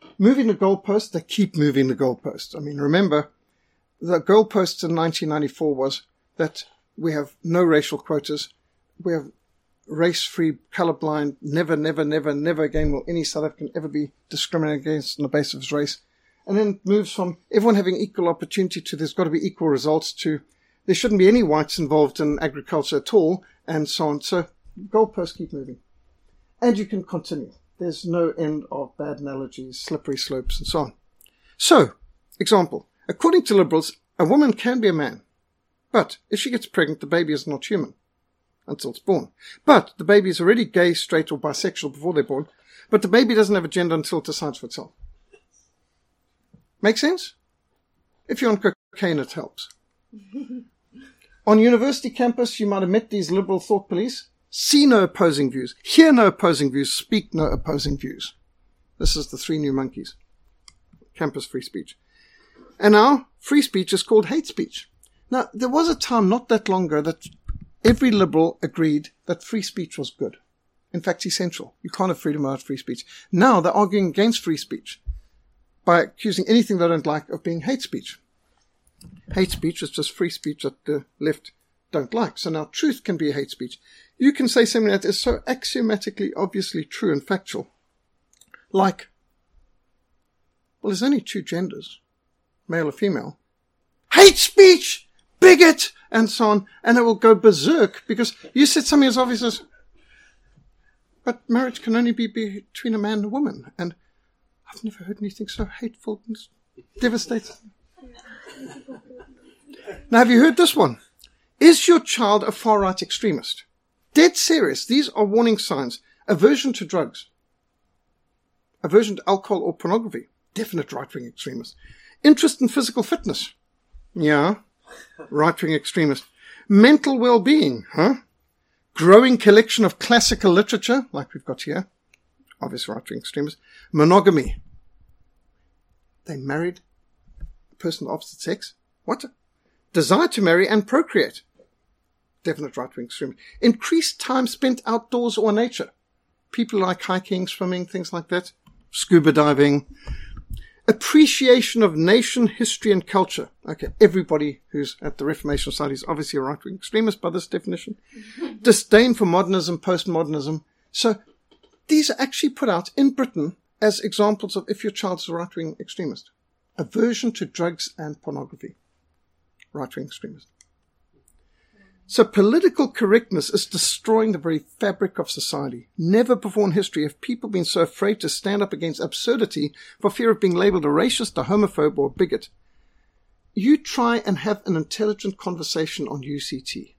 moving the goalpost, they keep moving the goalpost. I mean, remember, the goalpost in 1994 was that we have no racial quotas, we have race-free, colorblind, never, never, never, never again will any South African ever be discriminated against on the basis of his race. And then it moves from everyone having equal opportunity to there's got to be equal results to there shouldn't be any whites involved in agriculture at all, and so on. So goalposts keep moving. And you can continue. There's no end of bad analogies, slippery slopes, and so on. So, example. According to liberals, a woman can be a man. But if she gets pregnant, the baby is not human until it's born. But the baby is already gay, straight, or bisexual before they're born. But the baby doesn't have a gender until it decides for itself. Make sense? If you're on cocaine, it helps. On university campus, you might have met these liberal thought police. See no opposing views. Hear no opposing views. Speak no opposing views. This is the 3 new monkeys. Campus free speech. And now, free speech is called hate speech. Now, there was a time not that long ago that every liberal agreed that free speech was good. In fact, essential. You can't have freedom without free speech. Now, they're arguing against free speech by accusing anything they don't like of being hate speech. Hate speech is just free speech that the left don't like. So now truth can be a hate speech. You can say something that is so axiomatically obviously true and factual. Like, well, there's only 2 genders, male or female. Hate speech! Bigot! And so on. And it will go berserk because you said something as obvious as, but marriage can only be between a man and a woman. And I've never heard anything so hateful and devastating. Now, have you heard this one? Is your child a far-right extremist? Dead serious. These are warning signs. Aversion to drugs. Aversion to alcohol or pornography. Definite right-wing extremist. Interest in physical fitness. Yeah. Right-wing extremist. Mental well-being. Huh? Growing collection of classical literature, like we've got here. Obvious right-wing extremist. Monogamy. They married a person of opposite sex. What? Desire to marry and procreate. Definite right-wing extremist. Increased time spent outdoors or nature. People like hiking, swimming, things like that. Scuba diving. Appreciation of nation, history, and culture. Okay, everybody who's at the Reformation Society is obviously a right-wing extremist by this definition. Disdain for modernism, postmodernism. So these are actually put out in Britain as examples of if your child's a right-wing extremist. Aversion to drugs and pornography. Right-wing extremist. So political correctness is destroying the very fabric of society. Never before in history have people been so afraid to stand up against absurdity for fear of being labelled a racist, a homophobe, or a bigot. You try and have an intelligent conversation on UCT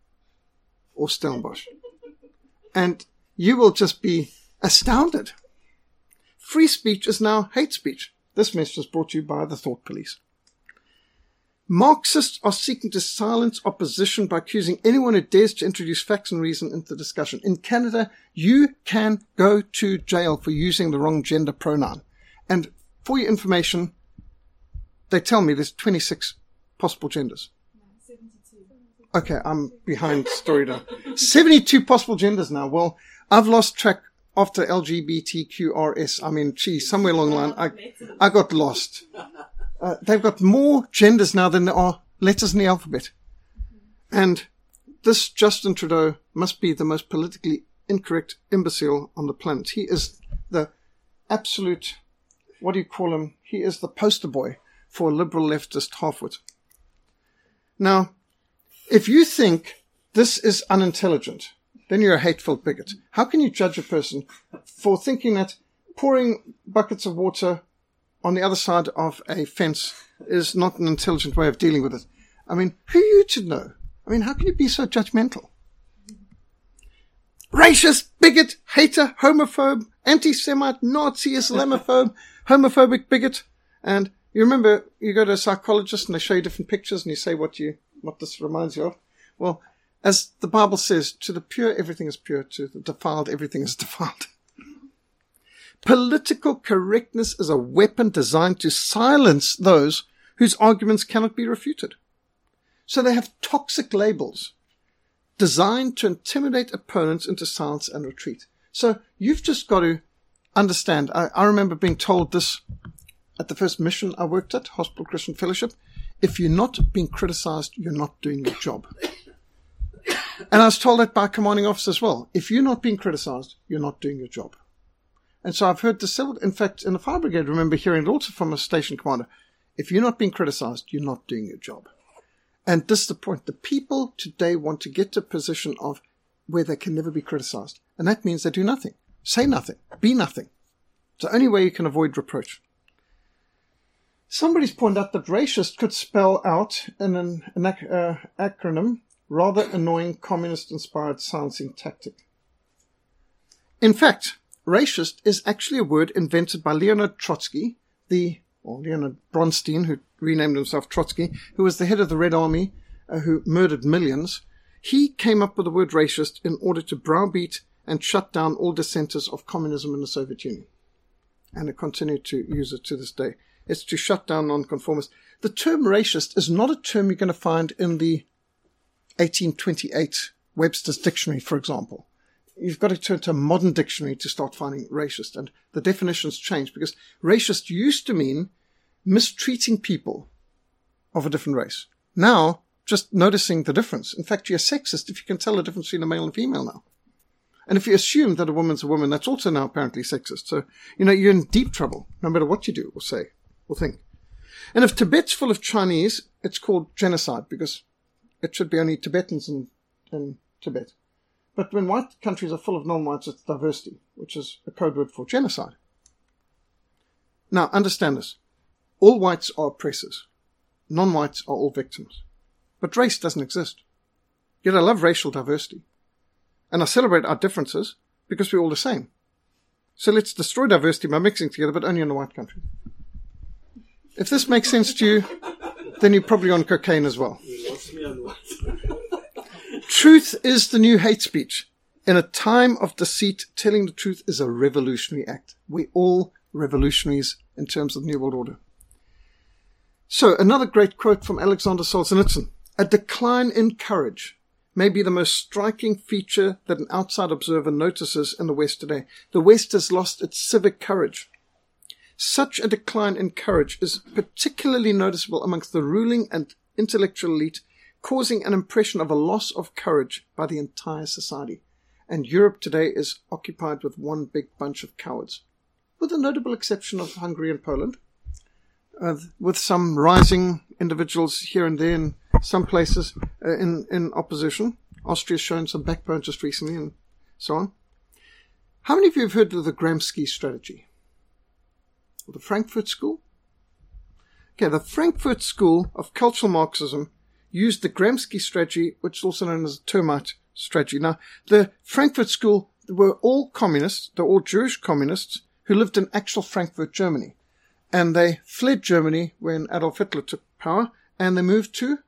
or Stellenbosch, and you will just be astounded. Free speech is now hate speech. This message is brought to you by the Thought Police. Marxists are seeking to silence opposition by accusing anyone who dares to introduce facts and reason into the discussion. In Canada, you can go to jail for using the wrong gender pronoun. And for your information, they tell me there's 26 possible genders. No, 72. Okay, I'm behind story now. 72 possible genders now. Well, I've lost track after LGBTQRS. I mean, geez, somewhere along the line, I got lost. They've got more genders now than there are letters in the alphabet. And this Justin Trudeau must be the most politically incorrect imbecile on the planet. He is the absolute, what do you call him? He is the poster boy for a liberal leftist halfwit. Now, if you think this is unintelligent, then you're a hateful bigot. How can you judge a person for thinking that pouring buckets of water on the other side of a fence is not an intelligent way of dealing with it? I mean, who are you to know? I mean, how can you be so judgmental? Racist, bigot, hater, homophobe, anti-Semite, Nazi, Islamophobe, homophobic bigot. And you remember, you go to a psychologist and they show you different pictures and you say what this reminds you of. Well, as the Bible says, to the pure, everything is pure. To the defiled, everything is defiled. Political correctness is a weapon designed to silence those whose arguments cannot be refuted. So they have toxic labels designed to intimidate opponents into silence and retreat. So you've just got to understand. I remember being told this at the first mission I worked at, Hospital Christian Fellowship. If you're not being criticized, you're not doing your job. And I was told that by a commanding officer as well. If you're not being criticized, you're not doing your job. And so I've heard this several, in fact, in the fire brigade, I remember hearing it also from a station commander. If you're not being criticized, you're not doing your job. And this is the point. The people today want to get to a position of where they can never be criticized. And that means they do nothing. Say nothing. Be nothing. It's the only way you can avoid reproach. Somebody's pointed out that racist could spell out in an acronym rather annoying communist-inspired silencing tactic. In fact, racist is actually a word invented by Leonid Trotsky, Leonid Bronstein, who renamed himself Trotsky, who was the head of the Red Army, who murdered millions. He came up with the word racist in order to browbeat and shut down all dissenters of communism in the Soviet Union. And they continue to use it to this day. It's to shut down nonconformists. The term racist is not a term you're going to find in the 1828 Webster's Dictionary, for example. You've got to turn to a modern dictionary to start finding racist. And the definitions change because racist used to mean mistreating people of a different race. Now, just noticing the difference. In fact, you're sexist if you can tell the difference between a male and female now. And if you assume that a woman's a woman, that's also now apparently sexist. So, you're in deep trouble, no matter what you do or say or think. And if Tibet's full of Chinese, it's called genocide because it should be only Tibetans in Tibet. But when white countries are full of non-whites, it's diversity, which is a code word for genocide. Now, understand this. All whites are oppressors. Non-whites are all victims. But race doesn't exist. Yet I love racial diversity. And I celebrate our differences because we're all the same. So let's destroy diversity by mixing together, but only in the white country. If this makes sense to you, then you're probably on cocaine as well. Truth is the new hate speech. In a time of deceit, telling the truth is a revolutionary act. We're all revolutionaries in terms of the New World Order. So, another great quote from Alexander Solzhenitsyn. A decline in courage may be the most striking feature that an outside observer notices in the West today. The West has lost its civic courage. Such a decline in courage is particularly noticeable amongst the ruling and intellectual elite, causing an impression of a loss of courage by the entire society. And Europe today is occupied with one big bunch of cowards, with the notable exception of Hungary and Poland, with some rising individuals here and there in some places in opposition. Austria's shown some backbone just recently and so on. How many of you have heard of the Gramsci strategy? Or the Frankfurt School? Okay, the Frankfurt School of Cultural Marxism used the Gramsci strategy, which is also known as the termite strategy. Now, the Frankfurt School were all communists, they're all Jewish communists who lived in actual Frankfurt, Germany. And they fled Germany when Adolf Hitler took power, and they moved to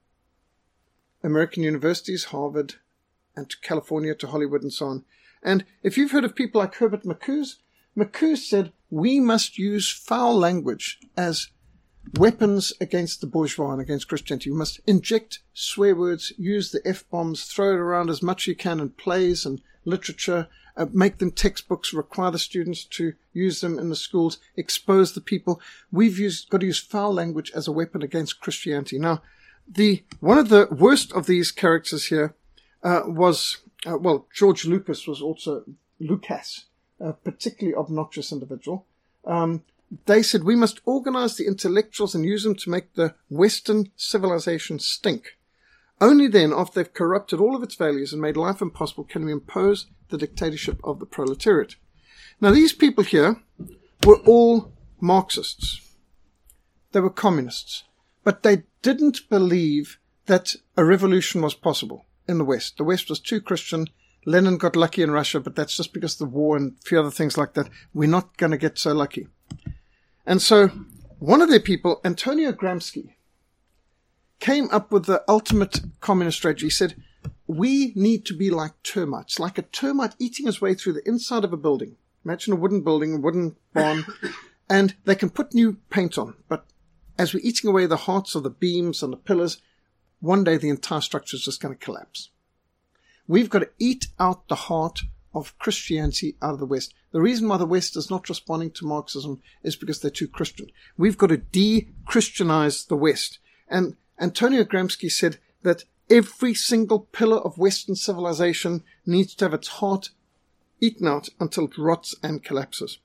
American universities, Harvard, and to California, to Hollywood, and so on. And if you've heard of people like Herbert Marcuse, Marcuse said, we must use foul language as weapons against the bourgeois and against Christianity. We must inject swear words, use the F-bombs, throw it around as much as you can in plays and literature, make them textbooks, require the students to use them in the schools, expose the people. We've got to use foul language as a weapon against Christianity. Now, one of the worst of these characters here was George Lucas was also Lucas, a particularly obnoxious individual. They said, we must organize the intellectuals and use them to make the Western civilization stink. Only then, after they've corrupted all of its values and made life impossible, can we impose the dictatorship of the proletariat. Now, these people here were all Marxists. They were communists. But they didn't believe that a revolution was possible in the West. The West was too Christian. Lenin got lucky in Russia, but that's just because of the war and a few other things like that. We're not going to get so lucky. And so one of their people, Antonio Gramsci, came up with the ultimate communist strategy. He said, we need to be like termites, like a termite eating his way through the inside of a building. Imagine a wooden building, a wooden barn, and they can put new paint on. But as we're eating away the hearts of the beams and the pillars, one day the entire structure is just going to collapse. We've got to eat out the heart of Christianity out of the West. The reason why the West is not responding to Marxism is because they're too Christian. We've got to de-Christianize the West. And Antonio Gramsci said that every single pillar of Western civilization needs to have its heart eaten out until it rots and collapses.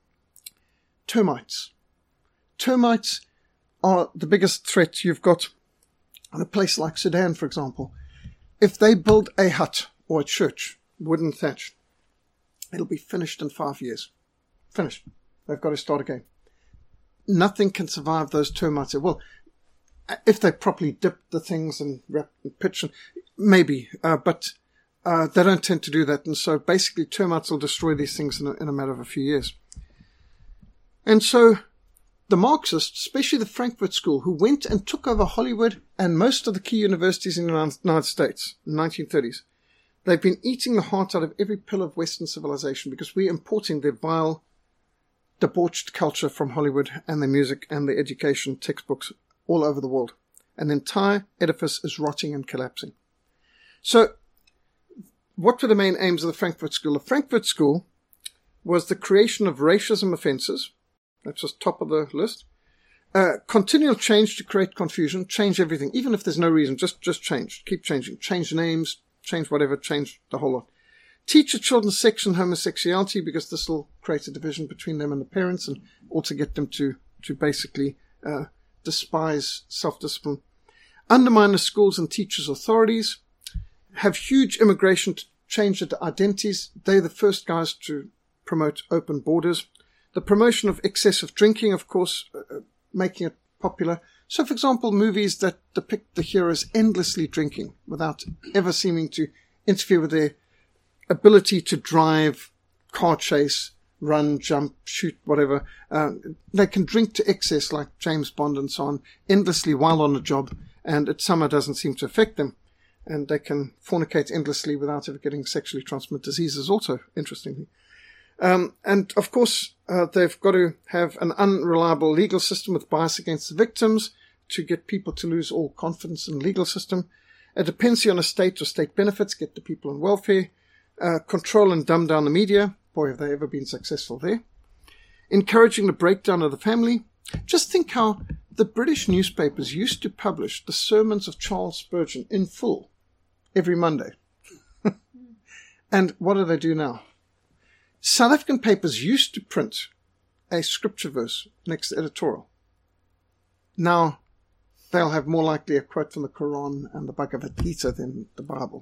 Termites. Termites are the biggest threat you've got in a place like Sudan, for example. If they build a hut or a church, wooden thatch, it'll be finished in 5 years. Finished. They've got to start again. Nothing can survive those termites. Well, if they properly dip the things and wrap and pitch, maybe, but they don't tend to do that. And so basically termites will destroy these things in a matter of a few years. And so the Marxists, especially the Frankfurt School, who went and took over Hollywood and most of the key universities in the United States in the 1930s, they've been eating the heart out of every pillar of Western civilization because we're importing their vile, debauched culture from Hollywood and their music and their education textbooks all over the world. An entire edifice is rotting and collapsing. So what were the main aims of the Frankfurt School? The Frankfurt School was the creation of racism offenses. That's just top of the list. Continual change to create confusion. Change everything. Even if there's no reason, just change. Keep changing. Change names, change whatever, change the whole lot. Teach your children sex and homosexuality because this will create a division between them and the parents and also get them to basically despise self-discipline. Undermine the schools and teachers' authorities. Have huge immigration to change their identities. They're the first guys to promote open borders. The promotion of excessive drinking, of course, making it popular. So, for example, movies that depict the heroes endlessly drinking without ever seeming to interfere with their ability to drive, car chase, run, jump, shoot, whatever. They can drink to excess like James Bond and so on, endlessly while on the job, and it somehow doesn't seem to affect them. And they can fornicate endlessly without ever getting sexually transmitted diseases also, interestingly. And of course, they've got to have an unreliable legal system with bias against the victims to get people to lose all confidence in the legal system. A dependency on a state or state benefits, get the people on welfare. Control and dumb down the media. Boy, have they ever been successful there. Encouraging the breakdown of the family. Just think how the British newspapers used to publish the sermons of Charles Spurgeon in full every Monday. And what do they do now? South African papers used to print a scripture verse next to editorial. Now, they'll have more likely a quote from the Quran and the Bhagavad Gita than the Bible.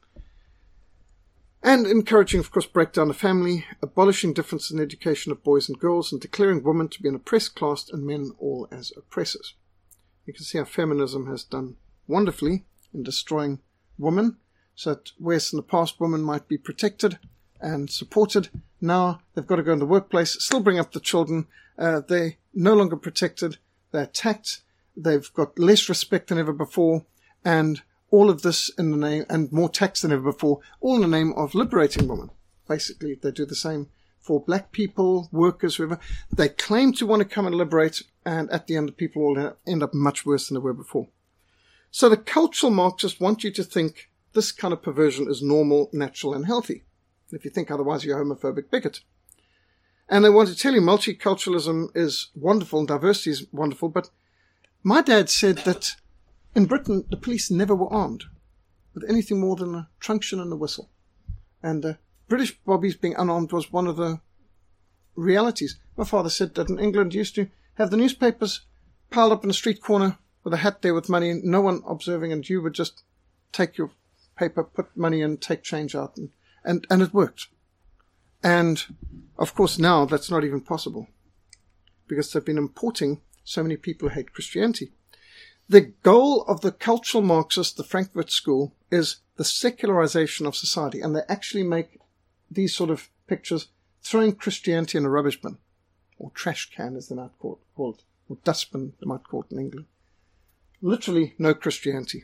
And encouraging, of course, breakdown the family, abolishing difference in education of boys and girls, and declaring women to be an oppressed class and men all as oppressors. You can see how feminism has done wonderfully in destroying women, so that whereas in the past women might be protected and supported, now they've got to go in the workplace, still bring up the children, they're no longer protected, they're attacked, they've got less respect than ever before, and all of this in the name, and more tax than ever before, all in the name of liberating women. Basically, they do the same for black people, workers, whoever. They claim to want to come and liberate, and at the end, the people all end up much worse than they were before. So the cultural Marxists want you to think this kind of perversion is normal, natural, and healthy. If you think otherwise, you're a homophobic bigot. And they want to tell you multiculturalism is wonderful and diversity is wonderful, but my dad said that in Britain, the police never were armed with anything more than a truncheon and a whistle. And British bobbies being unarmed was one of the realities. My father said that in England used to have the newspapers piled up in a street corner with a hat there with money, no one observing, and you would just take your paper, put money in, take change out, and it worked. And, of course, now that's not even possible because they've been importing so many people who hate Christianity. The goal of the cultural Marxists, the Frankfurt School, is the secularization of society. And they actually make these sort of pictures throwing Christianity in a rubbish bin, or trash can, as they might call it, or dustbin, they might call it in England. Literally no Christianity.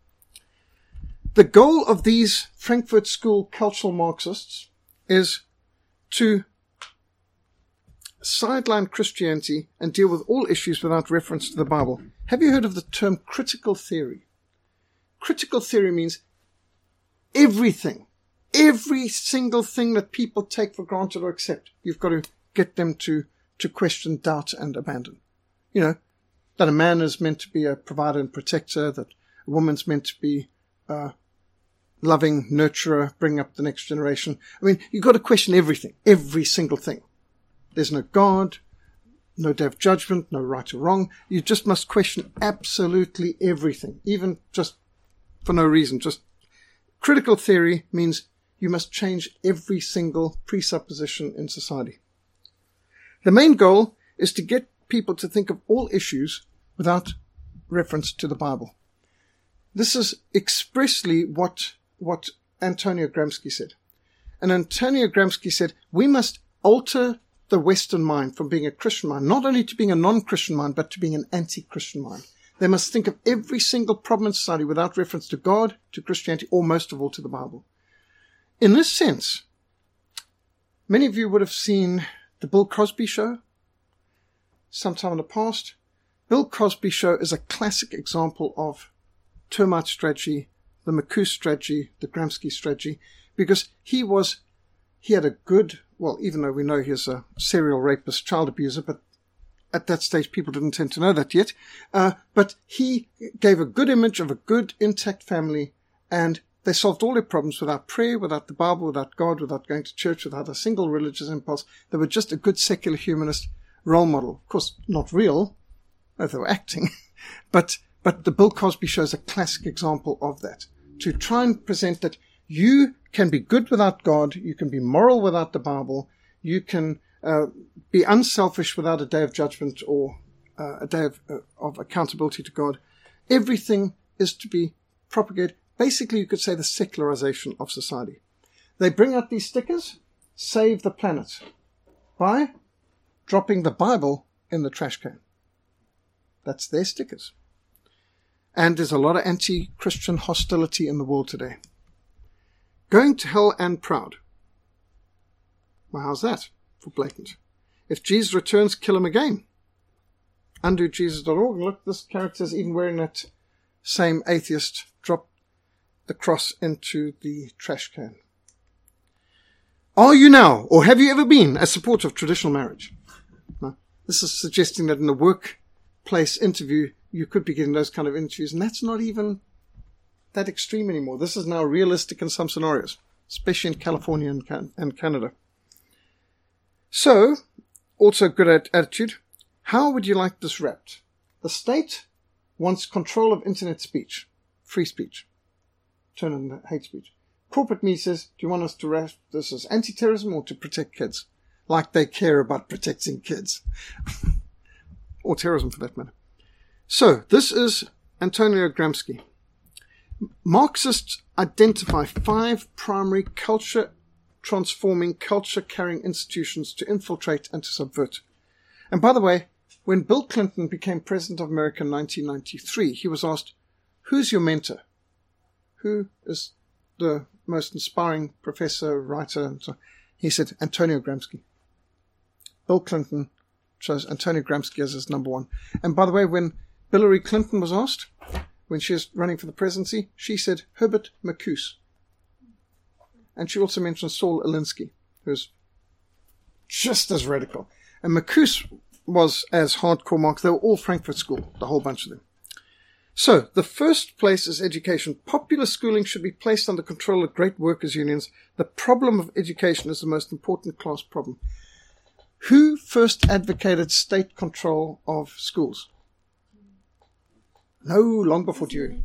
The goal of these Frankfurt School cultural Marxists is to sideline Christianity and deal with all issues without reference to the Bible. Have you heard of the term critical theory? Critical theory means everything Every single thing that people take for granted or accept, you've got to get them to question, doubt, and abandon. You know, that a man is meant to be a provider and protector, that a woman's meant to be a loving nurturer, bring up the next generation. I mean, you've got to question everything, every single thing. There's no God, no day of judgment, no right or wrong. You just must question absolutely everything, even just for no reason. Just critical theory means you must change every single presupposition in society. The main goal is to get people to think of all issues without reference to the Bible. This is expressly what Antonio Gramsci said. And Antonio Gramsci said, we must alter the Western mind from being a Christian mind, not only to being a non-Christian mind, but to being an anti-Christian mind. They must think of every single problem in society without reference to God, to Christianity, or most of all to the Bible. In this sense, many of you would have seen the Bill Cosby Show sometime in the past. Bill Cosby Show is a classic example of termite strategy, the McCoos strategy, the Gramsci strategy, because he had a good, well, even though we know he's a serial rapist, child abuser, but at that stage people didn't tend to know that yet, but he gave a good image of a good, intact family, and they solved all their problems without prayer, without the Bible, without God, without going to church, without a single religious impulse. They were just a good secular humanist role model. Of course, not real, as they were acting, but the Bill Cosby Show is a classic example of that. To try and present that you can be good without God, you can be moral without the Bible, you can be unselfish without a day of judgment or a day of accountability to God. Everything is to be propagated. Basically, you could say the secularization of society. They bring out these stickers, save the planet, by dropping the Bible in the trash can. That's their stickers. And there's a lot of anti-Christian hostility in the world today. Going to hell and proud. Well, how's that for blatant? If Jesus returns, kill him again. UndoJesus.org. Look, this character's even wearing that same atheist drop the cross into the trash can. Are you now, or have you ever been, a supporter of traditional marriage? No. This is suggesting that in the workplace interview, you could be getting those kind of interviews, and that's not even that extreme anymore. This is now realistic in some scenarios, especially in California and Canada. So, also good attitude. How would you like this wrapped? The state wants control of internet speech, free speech. Turn on hate speech. Corporate media says, do you want us to wrap this as anti-terrorism or to protect kids? Like they care about protecting kids. Or terrorism for that matter. So, this is Antonio Gramsci. Marxists identify 5 primary culture-transforming, culture-carrying institutions to infiltrate and to subvert. And by the way, when Bill Clinton became President of America in 1993, he was asked, who's your mentor? Who is the most inspiring professor, writer? And so he said, Antonio Gramsci. Bill Clinton chose Antonio Gramsci as his number one. And by the way, when Hillary Clinton was asked, when she was running for the presidency, she said Herbert Marcuse. And she also mentioned Saul Alinsky, who's just as radical. And Marcuse was as hardcore Marx. They were all Frankfurt School, the whole bunch of them. So, the first place is education. Popular schooling should be placed under control of great workers' unions. The problem of education is the most important class problem. Who first advocated state control of schools? No, long before Dewey.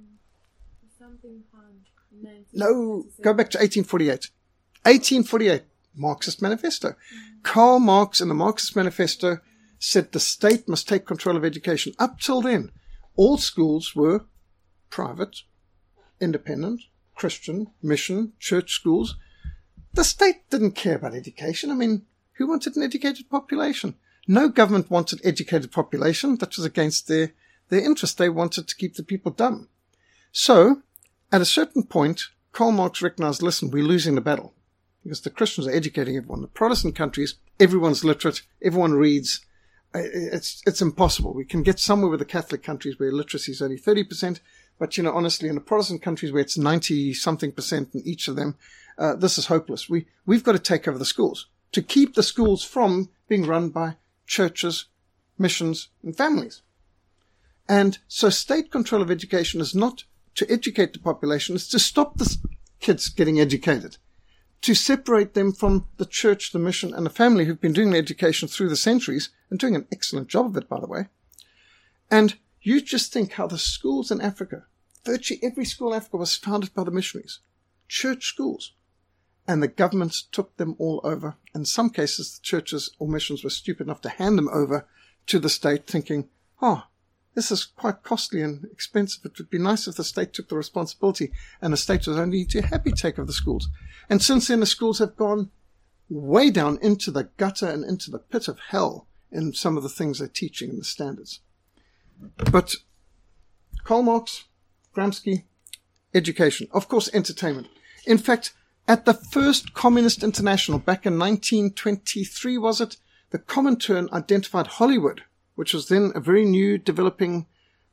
No, go back to 1848. 1848, Marxist Manifesto. Karl Marx in the Marxist Manifesto said the state must take control of education. Up till then, all schools were private, independent, Christian, mission, church schools. The state didn't care about education. I mean, who wanted an educated population? No government wanted educated population. That was against their interest. They wanted to keep the people dumb. So, at a certain point, Karl Marx recognized, listen, we're losing the battle. Because the Christians are educating everyone. The Protestant countries, everyone's literate, everyone reads. It's impossible. We can get somewhere with the Catholic countries where literacy is only 30%, but honestly, in the Protestant countries where it's 90-something% in each of them, this is hopeless. We've got to take over the schools to keep the schools from being run by churches, missions, and families. And so state control of education is not to educate the population, it's to stop the kids getting educated, to separate them from the church, the mission, and the family who've been doing the education through the centuries and doing an excellent job of it, by the way. And you just think how the schools in Africa, virtually every school in Africa was founded by the missionaries, church schools, and the governments took them all over. In some cases, the churches or missions were stupid enough to hand them over to the state, thinking, this is quite costly and expensive. It would be nice if the state took the responsibility, and the state was only too happy to take over the schools. And since then, the schools have gone way down into the gutter and into the pit of hell in some of the things they're teaching and the standards. But Karl Marx, Gramsci, education, of course, entertainment. In fact, at the first Communist International back in 1923, was it? The Comintern identified Hollywood, which was then a very new developing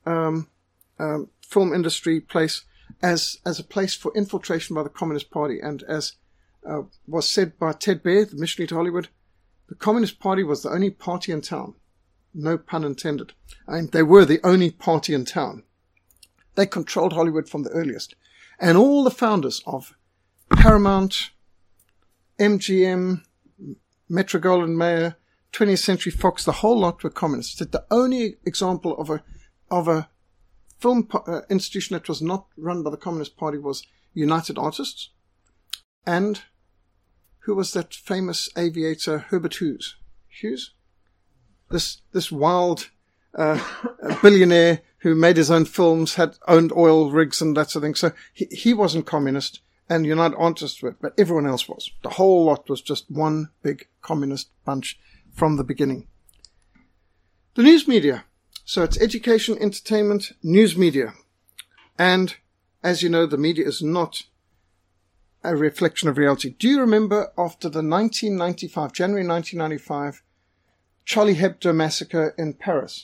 film industry place, as a place for infiltration by the Communist Party. And as was said by Ted Baer, the missionary to Hollywood, the Communist Party was the only party in town. No pun intended. And they were the only party in town. They controlled Hollywood from the earliest. And all the founders of Paramount, MGM, Metro-Goldwyn-Mayer, 20th Century Fox, the whole lot were communists. The only example of a film institution that was not run by the Communist Party was United Artists. And who was that famous aviator, Herbert Hughes? Hughes? This wild billionaire who made his own films, had owned oil rigs and that sort of thing. So he wasn't communist, and United Artists were, but everyone else was. The whole lot was just one big communist bunch from the beginning. The news media. So it's education, entertainment, news media. And as you know, the media is not a reflection of reality. Do you remember after the January 1995, Charlie Hebdo massacre in Paris?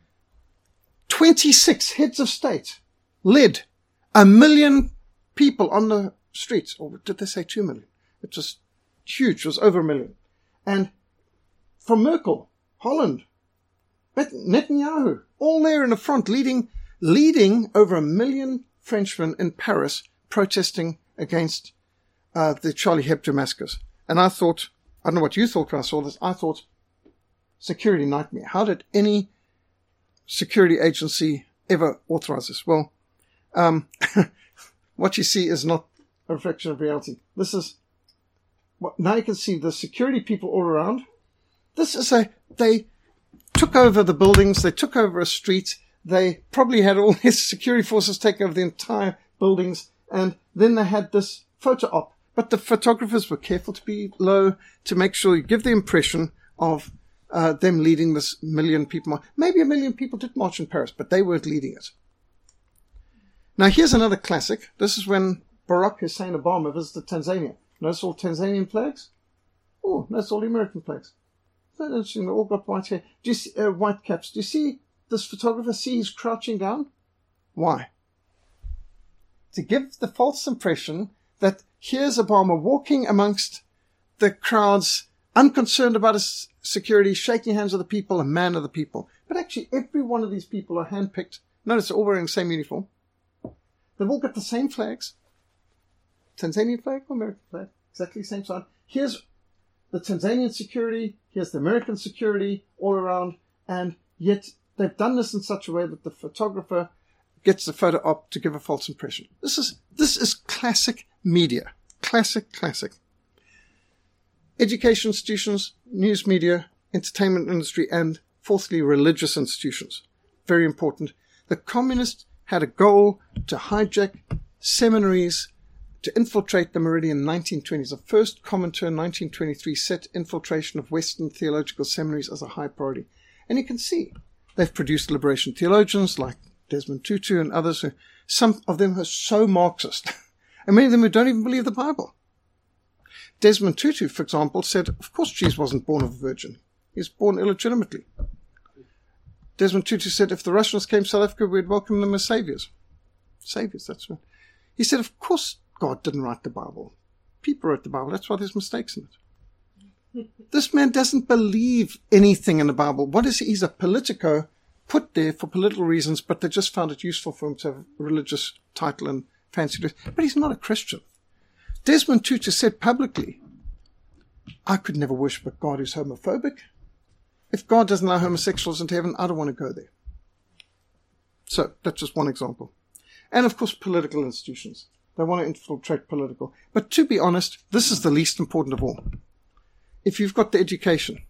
26 heads of state led 1 million people on the streets. Or did they say 2 million? It was huge. It was over 1 million. And from Merkel, Holland, Netanyahu, all there in the front, leading over 1 million Frenchmen in Paris protesting against the Charlie Hebdo massacres. And I thought, I don't know what you thought when I saw this, I thought, security nightmare. How did any security agency ever authorize this? Well, what you see is not a reflection of reality. This is, now you can see the security people all around. This is they took over the buildings, they took over a street, they probably had all these security forces take over the entire buildings, and then they had this photo op. But the photographers were careful to be low, to make sure you give the impression of them leading this 1 million people. Maybe 1 million people did march in Paris, but they weren't leading it. Now here's another classic. This is when Barack Hussein Obama visited Tanzania. Notice all Tanzanian flags? Oh, notice all the American flags. That's interesting. They all got white hair. Do you see white caps? Do you see this photographer? See he's crouching down? Why? To give the false impression that here's Obama walking amongst the crowds, unconcerned about his security, shaking hands with the people, a man of the people. But actually, every one of these people are handpicked. Notice they're all wearing the same uniform. They've all got the same flags. Tanzanian flag or American flag? Exactly the same side. Here's the Tanzanian security. Here's the American security all around. And yet they've done this in such a way that the photographer gets the photo op to give a false impression. This is classic media. Classic. Education institutions, news media, entertainment industry, and fourthly, religious institutions. Very important. The communists had a goal to hijack seminaries, to infiltrate them already in the 1920s. The first Comintern, 1923, set infiltration of Western theological seminaries as a high priority. And you can see they've produced liberation theologians like Desmond Tutu and others. Some of them are so Marxist, and many of them who don't even believe the Bible. Desmond Tutu, for example, said, of course Jesus wasn't born of a virgin. He was born illegitimately. Desmond Tutu said, if the Russians came to South Africa, we'd welcome them as saviors. Saviors, that's right. He said, of course God didn't write the Bible. people wrote the Bible. That's why there's mistakes in it. This man doesn't believe anything in the Bible. What is he? He's a politico put there for political reasons, but they just found it useful for him to have a religious title and fancy dress. But he's not a Christian. Desmond Tutu said publicly, I could never worship a God who's homophobic. If God doesn't allow homosexuals into heaven, I don't want to go there. So that's just one example. And of course, political institutions. They want to infiltrate political. But to be honest, this is the least important of all. If you've got the education,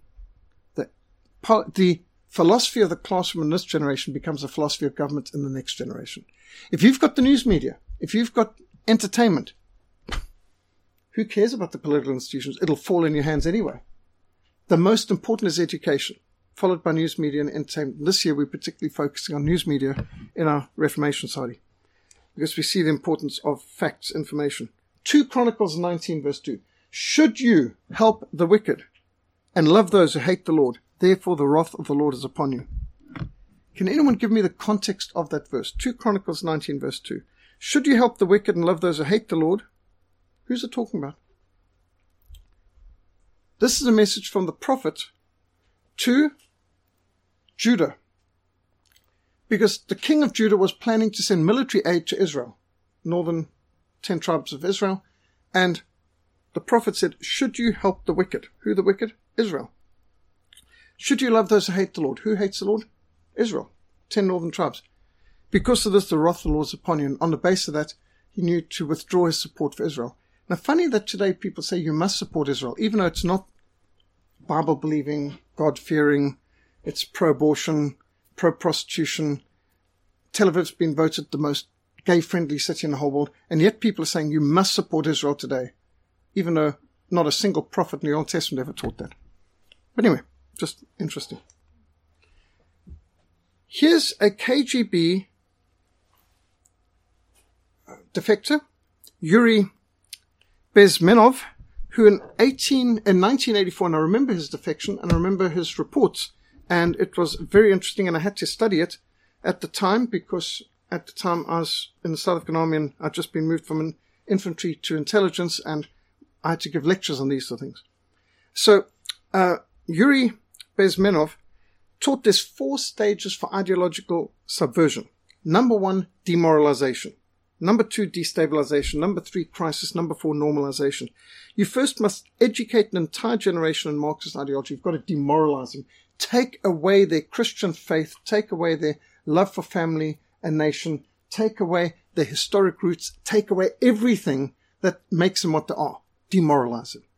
the philosophy of the classroom in this generation becomes the philosophy of government in the next generation. If you've got the news media, if you've got entertainment, who cares about the political institutions? It'll fall in your hands anyway. The most important is education, followed by news media and entertainment. This year, we're particularly focusing on news media in our Reformation Society because we see the importance of facts, information. 2 Chronicles 19, verse 2. Should you help the wicked and love those who hate the Lord, therefore the wrath of the Lord is upon you. Can anyone give me the context of that verse? 2 Chronicles 19, verse 2. Should you help the wicked and love those who hate the Lord? Who's it talking about? This is a message from the prophet to Judah. Because the king of Judah was planning to send military aid to Israel, northern 10 tribes of Israel. And the prophet said, should you help the wicked? Who the wicked? Israel. Should you love those who hate the Lord? Who hates the Lord? Israel. 10 northern tribes. Because of this, the wrath of the Lord is upon you. And on the basis of that, he knew to withdraw his support for Israel. Now, funny that today people say you must support Israel, even though it's not Bible-believing, God-fearing, it's pro-abortion, pro-prostitution. Tel Aviv's been voted the most gay-friendly city in the whole world, and yet people are saying you must support Israel today, even though not a single prophet in the Old Testament ever taught that. But anyway, just interesting. Here's a KGB defector, Yuri Bezmenov, who in 1984, and I remember his defection, and I remember his reports, and it was very interesting, and I had to study it at the time, because at the time I was in the South African Army, and I'd just been moved from infantry to intelligence, and I had to give lectures on these sort of things. So, Yuri Bezmenov taught there's 4 stages for ideological subversion. Number 1, demoralization. Number 2, destabilization. Number 3, crisis. Number 4, normalization. You first must educate an entire generation in Marxist ideology. You've got to demoralize them. Take away their Christian faith. Take away their love for family and nation. Take away their historic roots. Take away everything that makes them what they are. Demoralize them.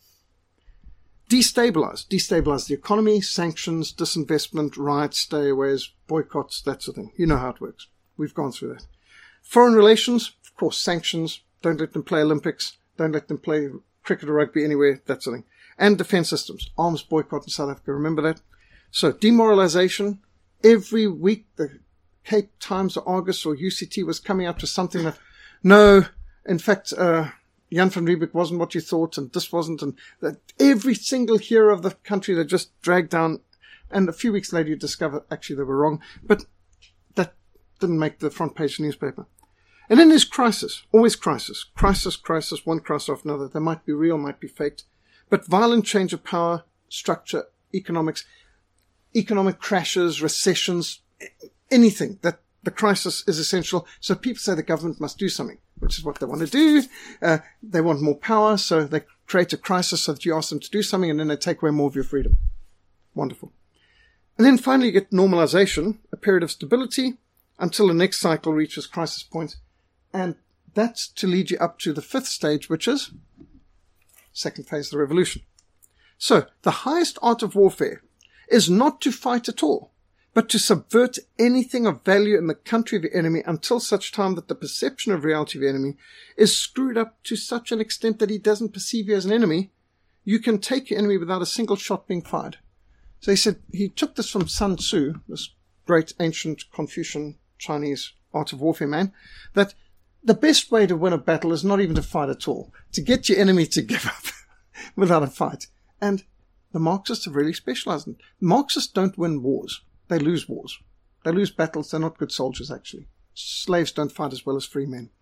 Destabilize. Destabilize the economy, sanctions, disinvestment, riots, stayaways, boycotts, that sort of thing. You know how it works. We've gone through that. Foreign relations, of course, sanctions. Don't let them play Olympics. Don't let them play cricket or rugby anywhere, that sort of thing. And defense systems. Arms boycott in South Africa. Remember that? So, demoralization. Every week, the Cape Times or Argus or UCT was coming up to something that, no, in fact, Jan van Riebeeck wasn't what you thought, and this wasn't, and that every single hero of the country they just dragged down, and a few weeks later you discover actually they were wrong, but that didn't make the front page newspaper. And then there's crisis, always crisis, one crisis after another. They might be real, might be faked, but violent change of power, structure, economics, economic crashes, recessions, anything that the crisis is essential. So people say the government must do something, which is what they want to do. They want more power, so they create a crisis so that you ask them to do something, and then they take away more of your freedom. Wonderful. And then finally you get normalization, a period of stability, until the next cycle reaches crisis point. And that's to lead you up to the 5th stage, which is second phase of the revolution. So the highest art of warfare is not to fight at all, but to subvert anything of value in the country of your enemy until such time that the perception of reality of your enemy is screwed up to such an extent that he doesn't perceive you as an enemy. You can take your enemy without a single shot being fired. So he said, he took this from Sun Tzu, this great ancient Confucian Chinese art of warfare man, that the best way to win a battle is not even to fight at all, to get your enemy to give up without a fight. And the Marxists have really specialized in it. Marxists don't win wars. They lose wars. They lose battles. They're not good soldiers, actually. Slaves don't fight as well as free men.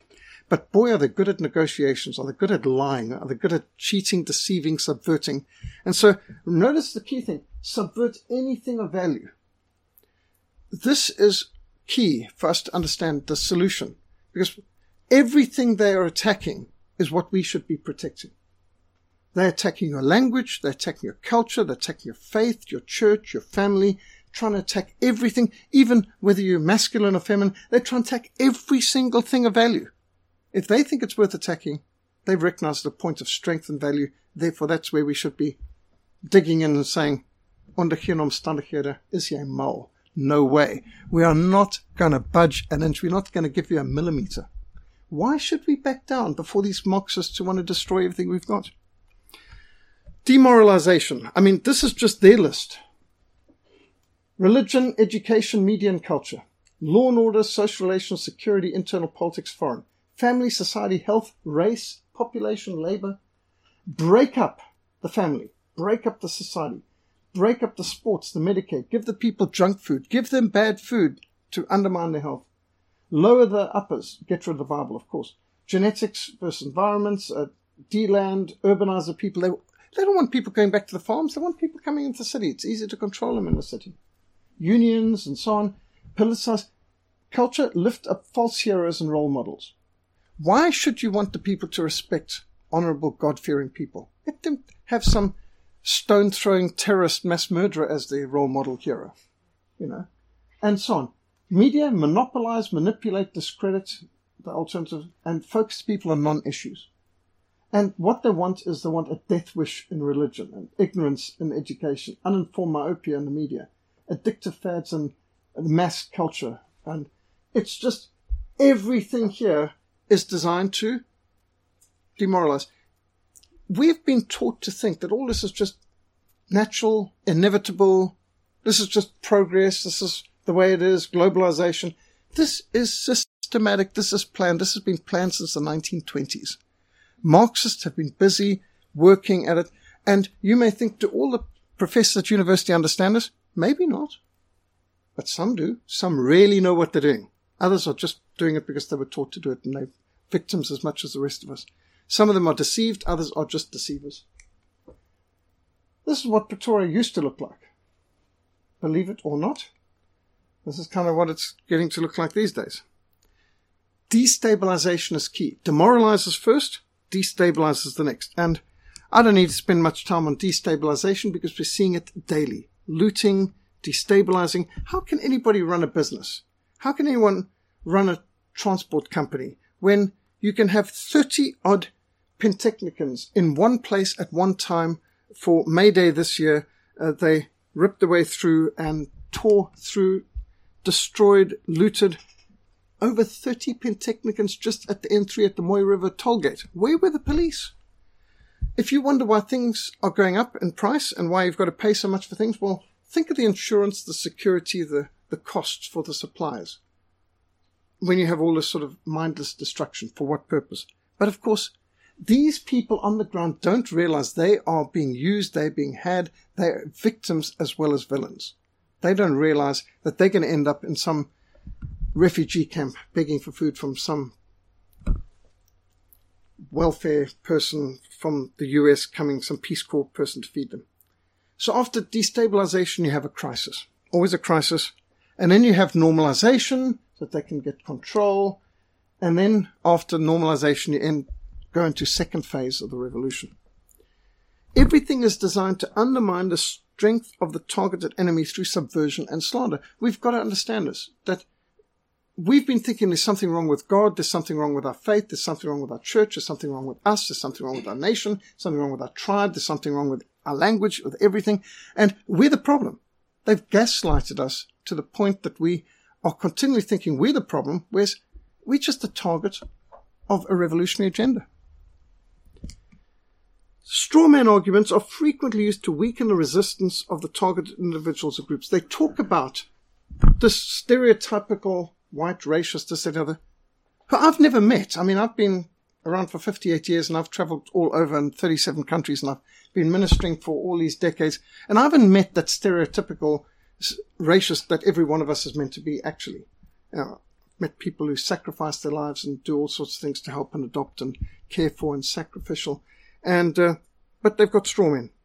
But boy, are they good at negotiations. Are they good at lying? Are they good at cheating, deceiving, subverting? And so notice the key thing. Subvert anything of value. This is key for us to understand the solution. Because everything they are attacking is what we should be protecting. They're attacking your language, they're attacking your culture, they're attacking your faith, your church, your family, trying to attack everything, even whether you're masculine or feminine. They're trying to attack every single thing of value. If they think it's worth attacking, they've recognized the point of strength and value. Therefore, that's where we should be digging in and saying, onder geen omstandighede is jy mal. No way. We are not going to budge an inch. We're not going to give you a millimeter. Why should we back down before these Marxists who want to destroy everything we've got? Demoralization. I mean, this is just their list. Religion, education, media and culture. Law and order, social relations, security, internal politics, foreign. Family, society, health, race, population, labor. Break up the family. Break up the society. Break up the sports, the Medicaid. Give the people junk food. Give them bad food to undermine their health. Lower the uppers. Get rid of the Bible, of course. Genetics versus environments. De-land, urbanize the people. They don't want people going back to the farms. They want people coming into the city. It's easier to control them in the city. Unions and so on. Politicize. Culture, lift up false heroes and role models. Why should you want the people to respect honorable, God-fearing people? Let them have some stone-throwing terrorist mass murderer as their role model hero, and so on. Media monopolize, manipulate, discredit the alternative, and focus people on non-issues. And what they want is they want a death wish in religion, and ignorance in education, uninformed myopia in the media, addictive fads and mass culture. And it's just everything here is designed to demoralize. We've been taught to think that all this is just natural, inevitable. This is just progress. This is the way it is, globalization. This is systematic. This is planned. This has been planned since the 1920s. Marxists have been busy working at it. And you may think, do all the professors at university understand this? Maybe not. But some do. Some really know what they're doing. Others are just doing it because they were taught to do it, and they're victims as much as the rest of us. Some of them are deceived, others are just deceivers. This is what Pretoria used to look like. Believe it or not, this is kind of what it's getting to look like these days. Destabilization is key. Demoralizes first, destabilizes the next. And I don't need to spend much time on destabilization because we're seeing it daily. Looting, destabilizing. How can anybody run a business? How can anyone run a transport company when you can have 30-odd Pentechnicans in one place at one time? For May Day this year, they ripped their way through and tore through, destroyed, looted over 30 Pentechnicans just at the N3 at the Mooi River tollgate. Where were the police? If you wonder why things are going up in price and why you've got to pay so much for things, well, think of the insurance, the security, the costs for the suppliers. When you have all this sort of mindless destruction, for what purpose? But of course, these people on the ground don't realize they are being used, they're being had, they're victims as well as villains. They don't realize that they're going to end up in some refugee camp begging for food from some welfare person from the US coming, some Peace Corps person to feed them. So after destabilization, you have a crisis. Always a crisis. And then you have normalization, so that they can get control. And then after normalization, you go into second phase of the revolution. Everything is designed to undermine the strength of the targeted enemy through subversion and slander. We've got to understand this, that we've been thinking there's something wrong with God, there's something wrong with our faith, there's something wrong with our church, there's something wrong with us, there's something wrong with our nation, something wrong with our tribe, there's something wrong with our language, with everything. And we're the problem. They've gaslighted us to the point that we are continually thinking we're the problem, whereas we're just the target of a revolutionary agenda. Straw man arguments are frequently used to weaken the resistance of the targeted individuals or groups. They talk about this stereotypical white racist, this and other, who I've never met. I mean, I've been around for 58 years and I've traveled all over in 37 countries and I've been ministering for all these decades. And I haven't met that stereotypical racist that every one of us is meant to be, actually. met people who sacrifice their lives and do all sorts of things to help and adopt and care for and sacrificial. But they've got straw men,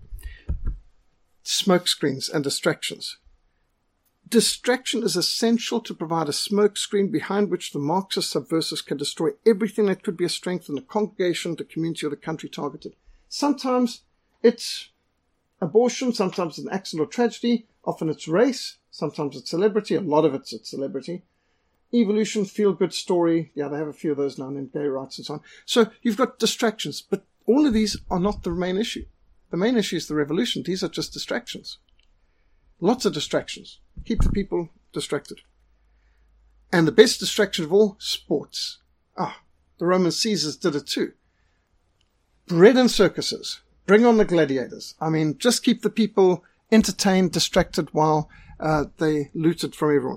smoke screens and distractions. Distraction is essential to provide a smoke screen behind which the Marxist subversives can destroy everything that could be a strength in the congregation, the community, or the country targeted. Sometimes it's abortion, sometimes it's an accident or tragedy, often it's race, sometimes it's celebrity, a lot of it's celebrity. Evolution, feel-good story, yeah, they have a few of those now and then, gay rights and so on. So you've got distractions, but all of these are not the main issue. The main issue is the revolution. These are just distractions. Lots of distractions. Keep the people distracted. And the best distraction of all, sports. The Roman Caesars did it too. Bread and circuses. Bring on the gladiators. I mean, just keep the people entertained, distracted while they looted from everyone.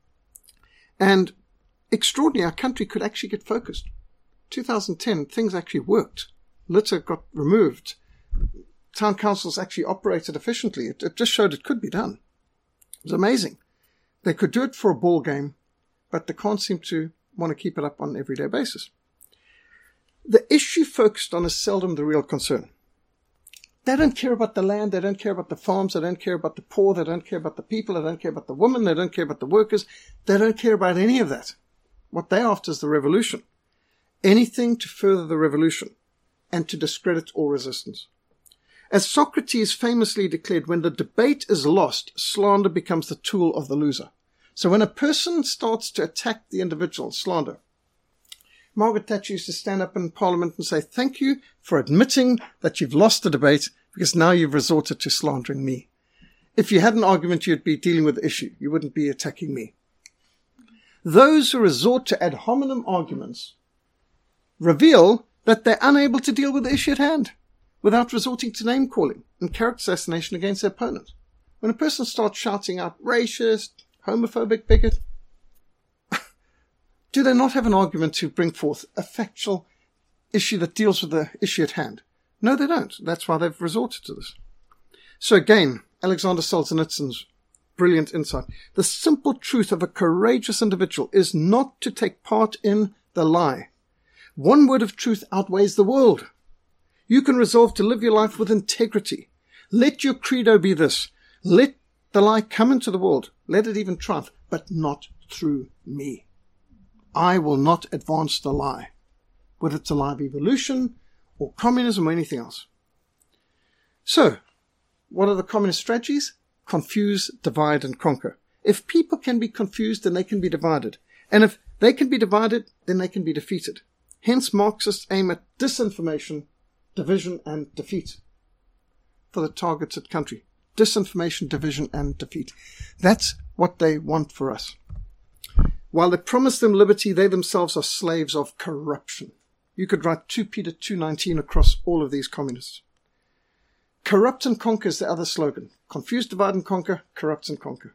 And extraordinary, our country could actually get focused. 2010, things actually worked. Litter got removed. Town councils actually operated efficiently. It just showed it could be done. It was amazing. They could do it for a ball game, but they can't seem to want to keep it up on an everyday basis. The issue focused on is seldom the real concern. They don't care about the land, they don't care about the farms, they don't care about the poor, they don't care about the people, they don't care about the women, they don't care about the workers, they don't care about any of that. What they're after is the revolution. Anything to further the revolution and to discredit all resistance. As Socrates famously declared, when the debate is lost, slander becomes the tool of the loser. So when a person starts to attack the individual, slander. Margaret Thatcher used to stand up in Parliament and say, thank you for admitting that you've lost the debate because now you've resorted to slandering me. If you had an argument, you'd be dealing with the issue. You wouldn't be attacking me. Those who resort to ad hominem arguments reveal that they're unable to deal with the issue at hand without resorting to name-calling and character assassination against their opponent. When a person starts shouting out racist, homophobic, bigot, do they not have an argument to bring forth a factual issue that deals with the issue at hand? No, they don't. That's why they've resorted to this. So again, Alexander Solzhenitsyn's brilliant insight. The simple truth of a courageous individual is not to take part in the lie. One word of truth outweighs the world. You can resolve to live your life with integrity. Let your credo be this. Let the lie come into the world. Let it even triumph, but not through me. I will not advance the lie, whether it's a lie of evolution or communism or anything else. So, what are the communist strategies? Confuse, divide, and conquer. If people can be confused, then they can be divided. And if they can be divided, then they can be defeated. Hence, Marxists aim at disinformation, division, and defeat for the targeted country. Disinformation, division, and defeat. That's what they want for us. While they promise them liberty, they themselves are slaves of corruption. You could write 2 Peter 2:19 across all of these communists. Corrupt and conquer is the other slogan. Confuse, divide, and conquer. Corrupt and conquer.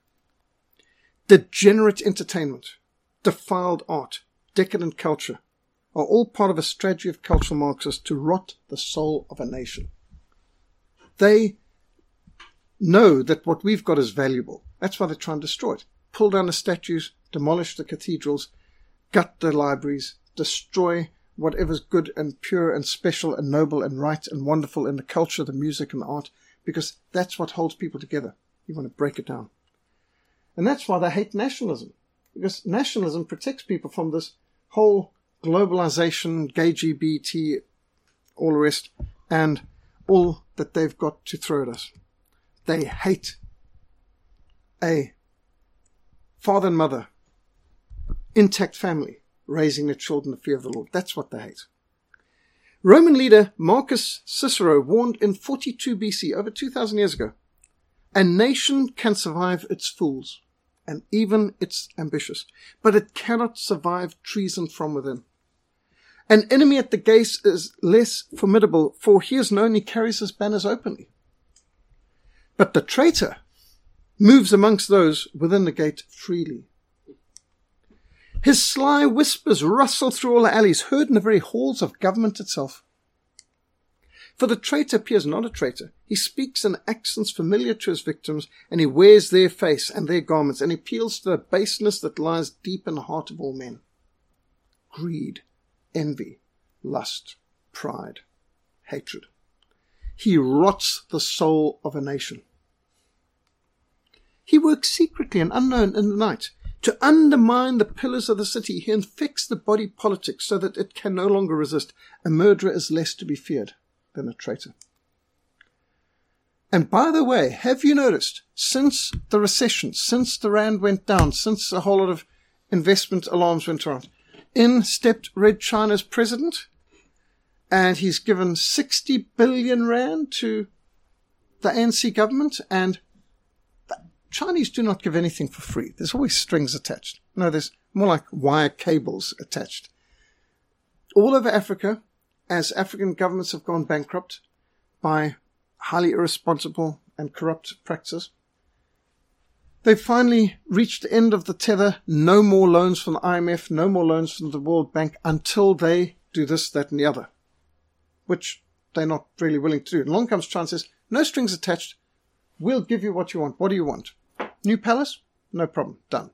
Degenerate entertainment, defiled art, decadent culture are all part of a strategy of cultural Marxists to rot the soul of a nation. They know that what we've got is valuable. That's why they try and destroy it. Pull down the statues, demolish the cathedrals, gut the libraries, destroy whatever's good and pure and special and noble and right and wonderful in the culture, the music and the art, because that's what holds people together. You want to break it down. And that's why they hate nationalism, because nationalism protects people from this whole globalization, gay LGBT, all the rest, and all that they've got to throw at us. They hate a father and mother, intact family, raising their children in the fear of the Lord. That's what they hate. Roman leader Marcus Cicero warned in 42 BC, over 2,000 years ago, a nation can survive its fools and even its ambitious, but it cannot survive treason from within. An enemy at the gate is less formidable, for he is known, he carries his banners openly. But the traitor moves amongst those within the gate freely. His sly whispers rustle through all the alleys, heard in the very halls of government itself. For the traitor appears not a traitor. He speaks in accents familiar to his victims, and he wears their face and their garments, and he appeals to the baseness that lies deep in the heart of all men. Greed, envy, lust, pride, hatred. He rots the soul of a nation. He works secretly and unknown in the night. To undermine the pillars of the city, he infects the body politic so that it can no longer resist. A murderer is less to be feared than a traitor. And by the way, have you noticed, since the recession, since the rand went down, since a whole lot of investment alarms went around, in stepped Red China's president, and he's given 60 billion rand to the ANC government, and the Chinese do not give anything for free. There's always strings attached. No, there's more like wire cables attached. All over Africa, as African governments have gone bankrupt by highly irresponsible and corrupt practices, they've finally reached the end of the tether. No more loans from the IMF, no more loans from the World Bank until they do this, that, and the other, which they're not really willing to do. And along comes China and says, no strings attached. We'll give you what you want. What do you want? New palace? No problem. Done.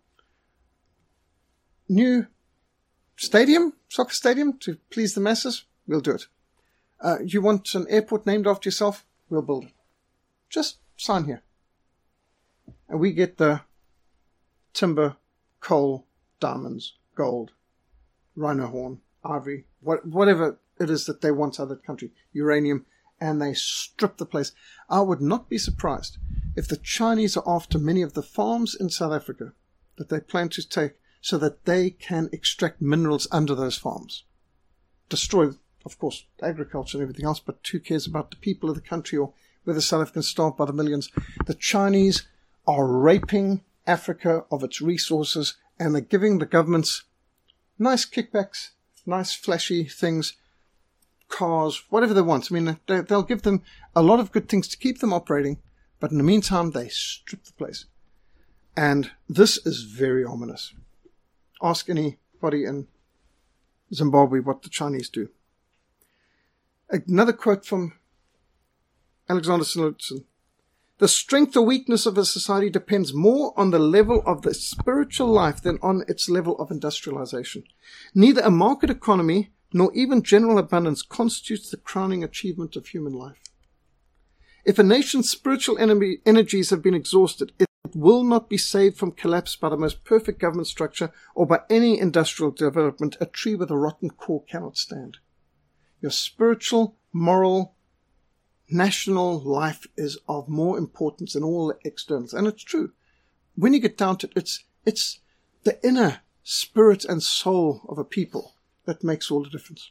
New stadium? Soccer stadium to please the masses? We'll do it. You want an airport named after yourself? We'll build it. Just sign here. And we get the timber, coal, diamonds, gold, rhino horn, ivory, whatever it is that they want out of that country, uranium, and they strip the place. I would not be surprised if the Chinese are after many of the farms in South Africa that they plan to take so that they can extract minerals under those farms. Destroy, of course, agriculture and everything else, but who cares about the people of the country or whether South Africans starve by the millions? The Chinese are raping Africa of its resources, and they're giving the governments nice kickbacks, nice flashy things, cars, whatever they want. I mean, they'll give them a lot of good things to keep them operating, but in the meantime, they strip the place. And this is very ominous. Ask anybody in Zimbabwe what the Chinese do. Another quote from Alexander Solzhenitsyn. The strength or weakness of a society depends more on the level of the spiritual life than on its level of industrialization. Neither a market economy nor even general abundance constitutes the crowning achievement of human life. If a nation's spiritual energies have been exhausted, it will not be saved from collapse by the most perfect government structure or by any industrial development. A tree with a rotten core cannot stand. Your spiritual, moral, national life is of more importance than all the externals. And it's true. When you get down to it, it's the inner spirit and soul of a people that makes all the difference.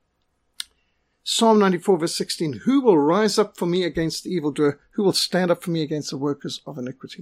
Psalm 94 verse 16, who will rise up for me against the evildoer? Who will stand up for me against the workers of iniquity?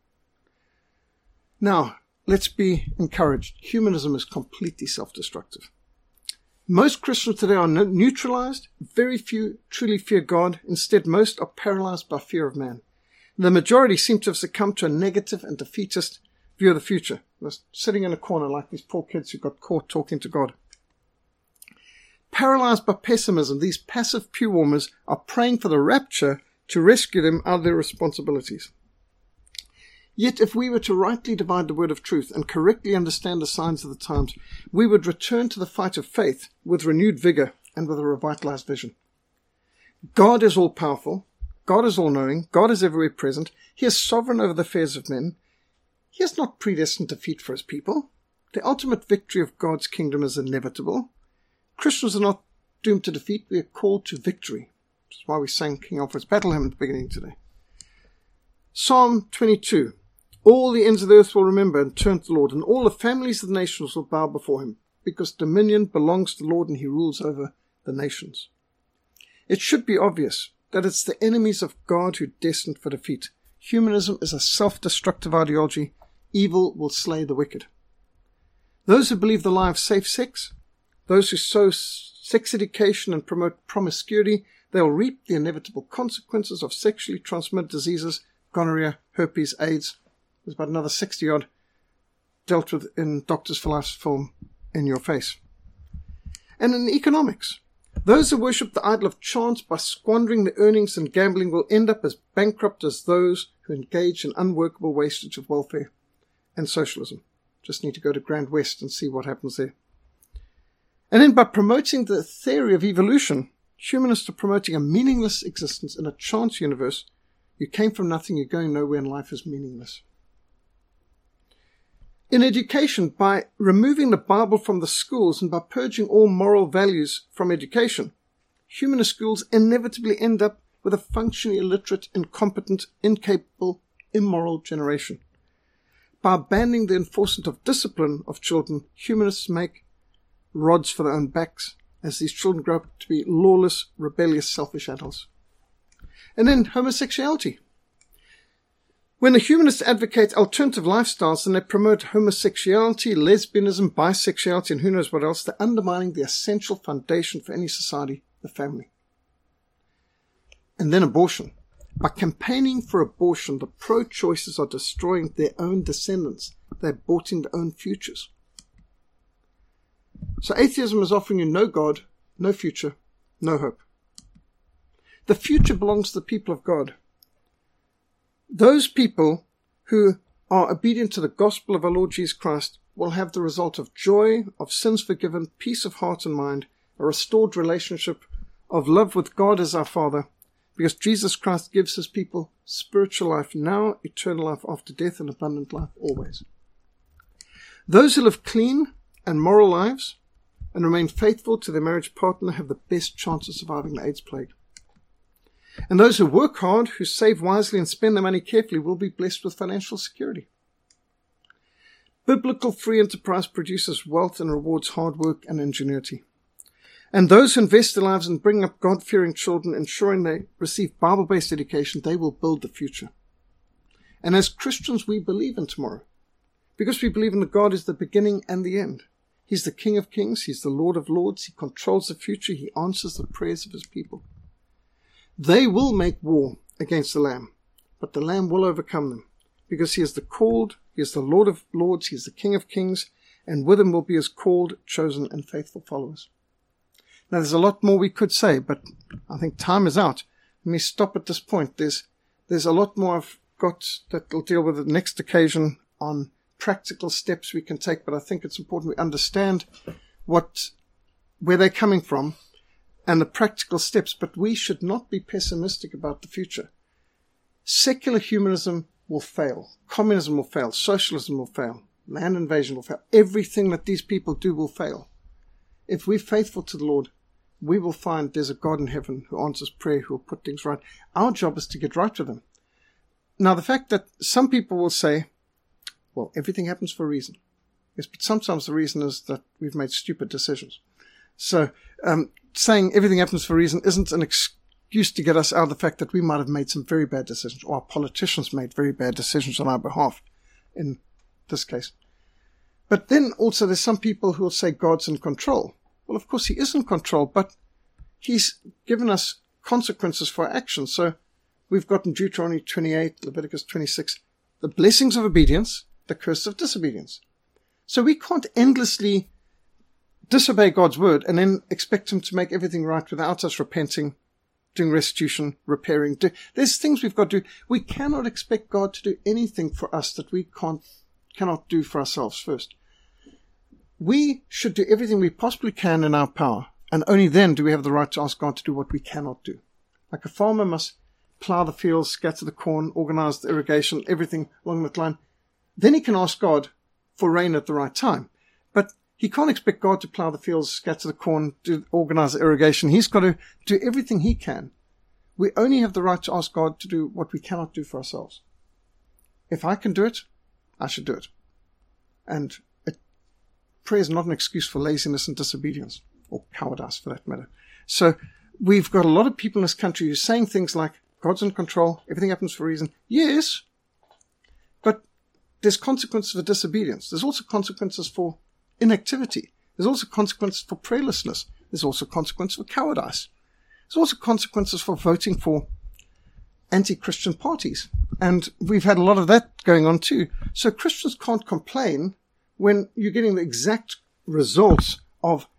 Now, let's be encouraged. Humanism is completely self-destructive. Most Christians today are neutralized. Very few truly fear God. Instead, most are paralyzed by fear of man. The majority seem to have succumbed to a negative and defeatist view of the future. They're sitting in a corner like these poor kids who got caught talking to God. Paralyzed by pessimism, these passive pew warmers are praying for the rapture to rescue them out of their responsibilities. Yet if we were to rightly divide the word of truth and correctly understand the signs of the times, we would return to the fight of faith with renewed vigor and with a revitalized vision. God is all-powerful. God is all-knowing. God is everywhere present. He is sovereign over the affairs of men. He has not predestined defeat for his people. The ultimate victory of God's kingdom is inevitable. Christians are not doomed to defeat. We are called to victory. Which is why we sang King Alfred's battle hymn at the beginning today. Psalm 22. All the ends of the earth will remember and turn to the Lord, and all the families of the nations will bow before him, because dominion belongs to the Lord and he rules over the nations. It should be obvious that it's the enemies of God who are destined for defeat. Humanism is a self-destructive ideology. Evil will slay the wicked. Those who believe the lie of safe sex, those who sow sex education and promote promiscuity, they will reap the inevitable consequences of sexually transmitted diseases, gonorrhea, herpes, AIDS. There's about another 60-odd dealt with in Doctors for Life's film In Your Face. And in economics, Those who worship the idol of chance by squandering their earnings and gambling will end up as bankrupt as those who engage in unworkable wastage of welfare and socialism. Just need to go to Grand West and see what happens there. And then by promoting the theory of evolution, humanists are promoting a meaningless existence in a chance universe. You came from nothing, you're going nowhere, and life is meaningless. In education, by removing the Bible from the schools and by purging all moral values from education, humanist schools inevitably end up with a functionally illiterate, incompetent, incapable, immoral generation. By banning the enforcement of discipline of children, humanists make rods for their own backs as these children grow up to be lawless, rebellious, selfish adults. And then homosexuality. When the humanists advocate alternative lifestyles and they promote homosexuality, lesbianism, bisexuality, and who knows what else, they're undermining the essential foundation for any society, the family. And then abortion. By campaigning for abortion, the pro-choicers are destroying their own descendants. They're aborting their own futures. So atheism is offering you no God, no future, no hope. The future belongs to the people of God. Those people who are obedient to the gospel of our Lord Jesus Christ will have the result of joy, of sins forgiven, peace of heart and mind, a restored relationship of love with God as our Father, because Jesus Christ gives his people spiritual life now, eternal life after death, and abundant life always. Those who live clean and moral lives and remain faithful to their marriage partner have the best chance of surviving the AIDS plague. And those who work hard, who save wisely and spend their money carefully will be blessed with financial security. Biblical free enterprise produces wealth and rewards hard work and ingenuity. And those who invest their lives in bringing up God-fearing children, ensuring they receive Bible-based education, they will build the future. And as Christians, we believe in tomorrow, because we believe in that God is the beginning and the end. He's the King of Kings. He's the Lord of Lords. He controls the future. He answers the prayers of his people. They will make war against the Lamb, but the Lamb will overcome them, because he is the called, he is the Lord of Lords, he is the King of Kings, and with him will be his called, chosen, and faithful followers. Now, there's a lot more we could say, but I think time is out. Let me stop at this point. There's a lot more I've got that will deal with the next occasion on practical steps we can take, but I think it's important we understand where they're coming from and the practical steps, but we should not be pessimistic about the future. Secular humanism will fail. Communism will fail. Socialism will fail. Land invasion will fail. Everything that these people do will fail. If we're faithful to the Lord, we will find there's a God in heaven who answers prayer, who will put things right. Our job is to get right with him. Now, the fact that some people will say, well, everything happens for a reason. Yes, but sometimes the reason is that we've made stupid decisions. So, saying everything happens for a reason isn't an excuse to get us out of the fact that we might have made some very bad decisions, or our politicians made very bad decisions on our behalf in this case. But then also there's some people who will say God's in control. Well, of course he is in control, but he's given us consequences for our actions. So we've got in Deuteronomy 28, Leviticus 26, the blessings of obedience, the curse of disobedience. So we can't endlessly disobey God's word and then expect him to make everything right without us repenting, doing restitution, repairing. There's things we've got to do. We cannot expect God to do anything for us that we cannot do for ourselves first. We should do everything we possibly can in our power, and only then do we have the right to ask God to do what we cannot do. Like a farmer must plow the fields, scatter the corn, organize the irrigation, everything along that line. Then he can ask God for rain at the right time. But he can't expect God to plow the fields, scatter the corn, organize the irrigation. He's got to do everything he can. We only have the right to ask God to do what we cannot do for ourselves. If I can do it, I should do it. And prayer is not an excuse for laziness and disobedience, or cowardice for that matter. So we've got a lot of people in this country who are saying things like, God's in control, everything happens for a reason. Yes, but there's consequences for disobedience. There's also consequences for inactivity. There's also consequences for prayerlessness. There's also consequences for cowardice. There's also consequences for voting for anti-Christian parties. And we've had a lot of that going on too. So Christians can't complain when you're getting the exact results of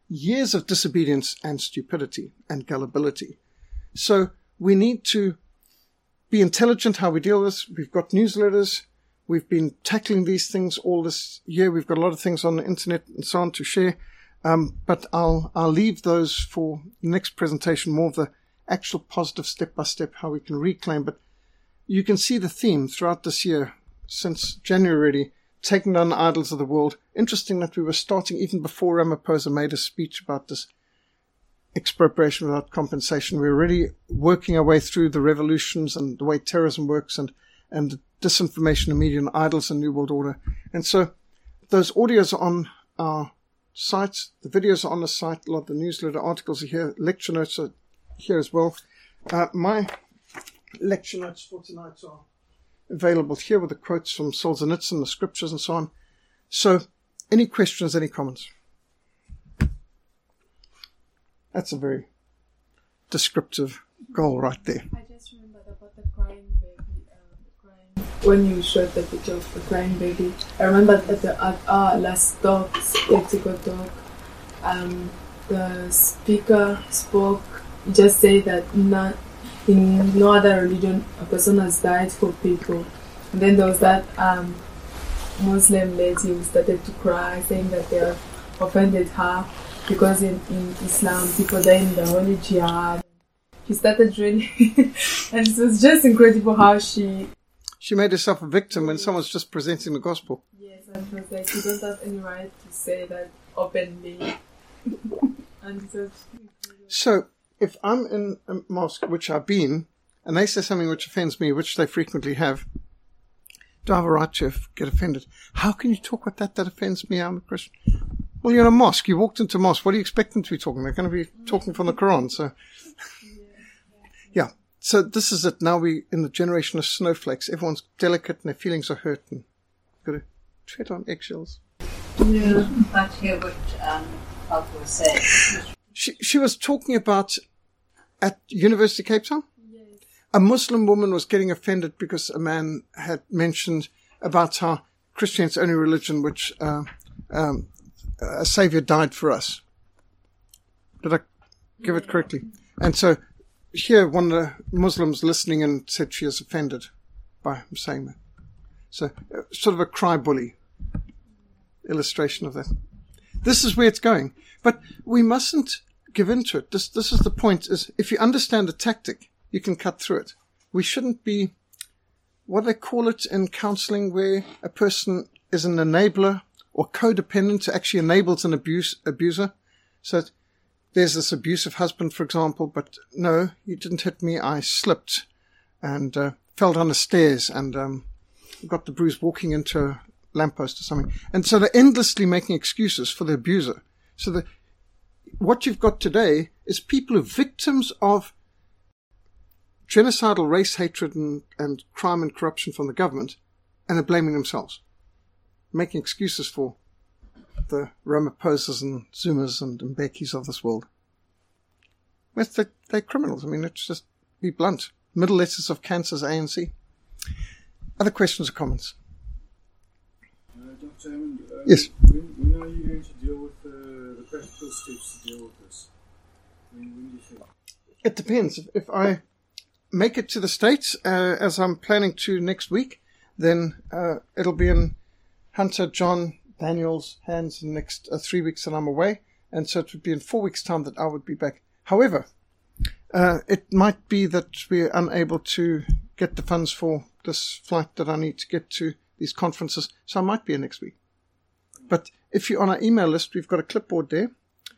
years of disobedience and stupidity and gullibility. So we need to be intelligent how we deal with this. We've got newsletters. We've been tackling these things all this year. We've got a lot of things on the internet and so on to share. But I'll leave those for the next presentation, more of the actual positive step-by-step, how we can reclaim. But you can see the theme throughout this year, since January already, taking down the idols of the world. Interesting that we were starting even before Ramaphosa made a speech about this expropriation without compensation. We're already working our way through the revolutions and the way terrorism works and the disinformation in media and idols and New World Order. And so those audios are on our site, the videos are on the site, a lot of the newsletter articles are here, lecture notes are here as well. My lecture notes for tonight are available here with the quotes from Solzhenitsyn, the scriptures and so on. So any questions, any comments? That's a very descriptive goal right there. I just remembered about the crying baby. When you showed the picture of the crying baby, I remember at our last talk, skeptical talk, the speaker spoke, just say that in no other religion a person has died for people. And then there was that Muslim lady who started to cry, saying that they have offended her because in Islam people die in the holy jihad. She started really and it was just incredible how she made herself a victim when someone's just presenting the gospel. Yes, and it was like, you don't have any right to say that openly. And so if I'm in a mosque, which I've been, and they say something which offends me, which they frequently have, do I have a right to get offended? How can you talk about that offends me? I'm a Christian. Well, you're in a mosque. You walked into a mosque. What do you expect them to be talking? They're going to be talking from the Quran. So, yeah. So this is it. Now we're in the generation of snowflakes. Everyone's delicate and their feelings are hurt and got to tread on eggshells. Yeah. I'd like to hear what Alpha was saying. She was talking about at University of Cape Town. Yes. A Muslim woman was getting offended because a man had mentioned about how Christianity is the only religion which a savior died for us. Did I give it correctly? And so here one of the Muslims listening and said she is offended by him saying that. So sort of a cry bully illustration of that. This is where it's going. But we mustn't give in to it. This is the point, is if you understand the tactic, you can cut through it. We shouldn't be, what do they call it in counseling, where a person is an enabler or codependent, actually enables an abuser. So there's this abusive husband, for example, but no, you didn't hit me, I slipped and fell down the stairs and got the bruise walking into a lamppost or something. And so they're endlessly making excuses for the abuser. So what you've got today is people who are victims of genocidal race hatred and crime and corruption from the government, and they're blaming themselves, making excuses for the Ramaphosas and Zumas and Mbekis of this world. They're criminals. I mean, let's just be blunt. Middle letters of cancer's ANC. Other questions or comments? Dr. Hammond, yes. When are you going to deal with the practical steps to deal with this? When do you think? It depends. If I make it to the States, as I'm planning to next week, then it'll be in Hunter, John, Daniel's hands in the next 3 weeks that I'm away. And so it would be in 4 weeks' time that I would be back. However, it might be that we're unable to get the funds for this flight that I need to get to these conferences. So I might be here next week. But if you're on our email list, we've got a clipboard there.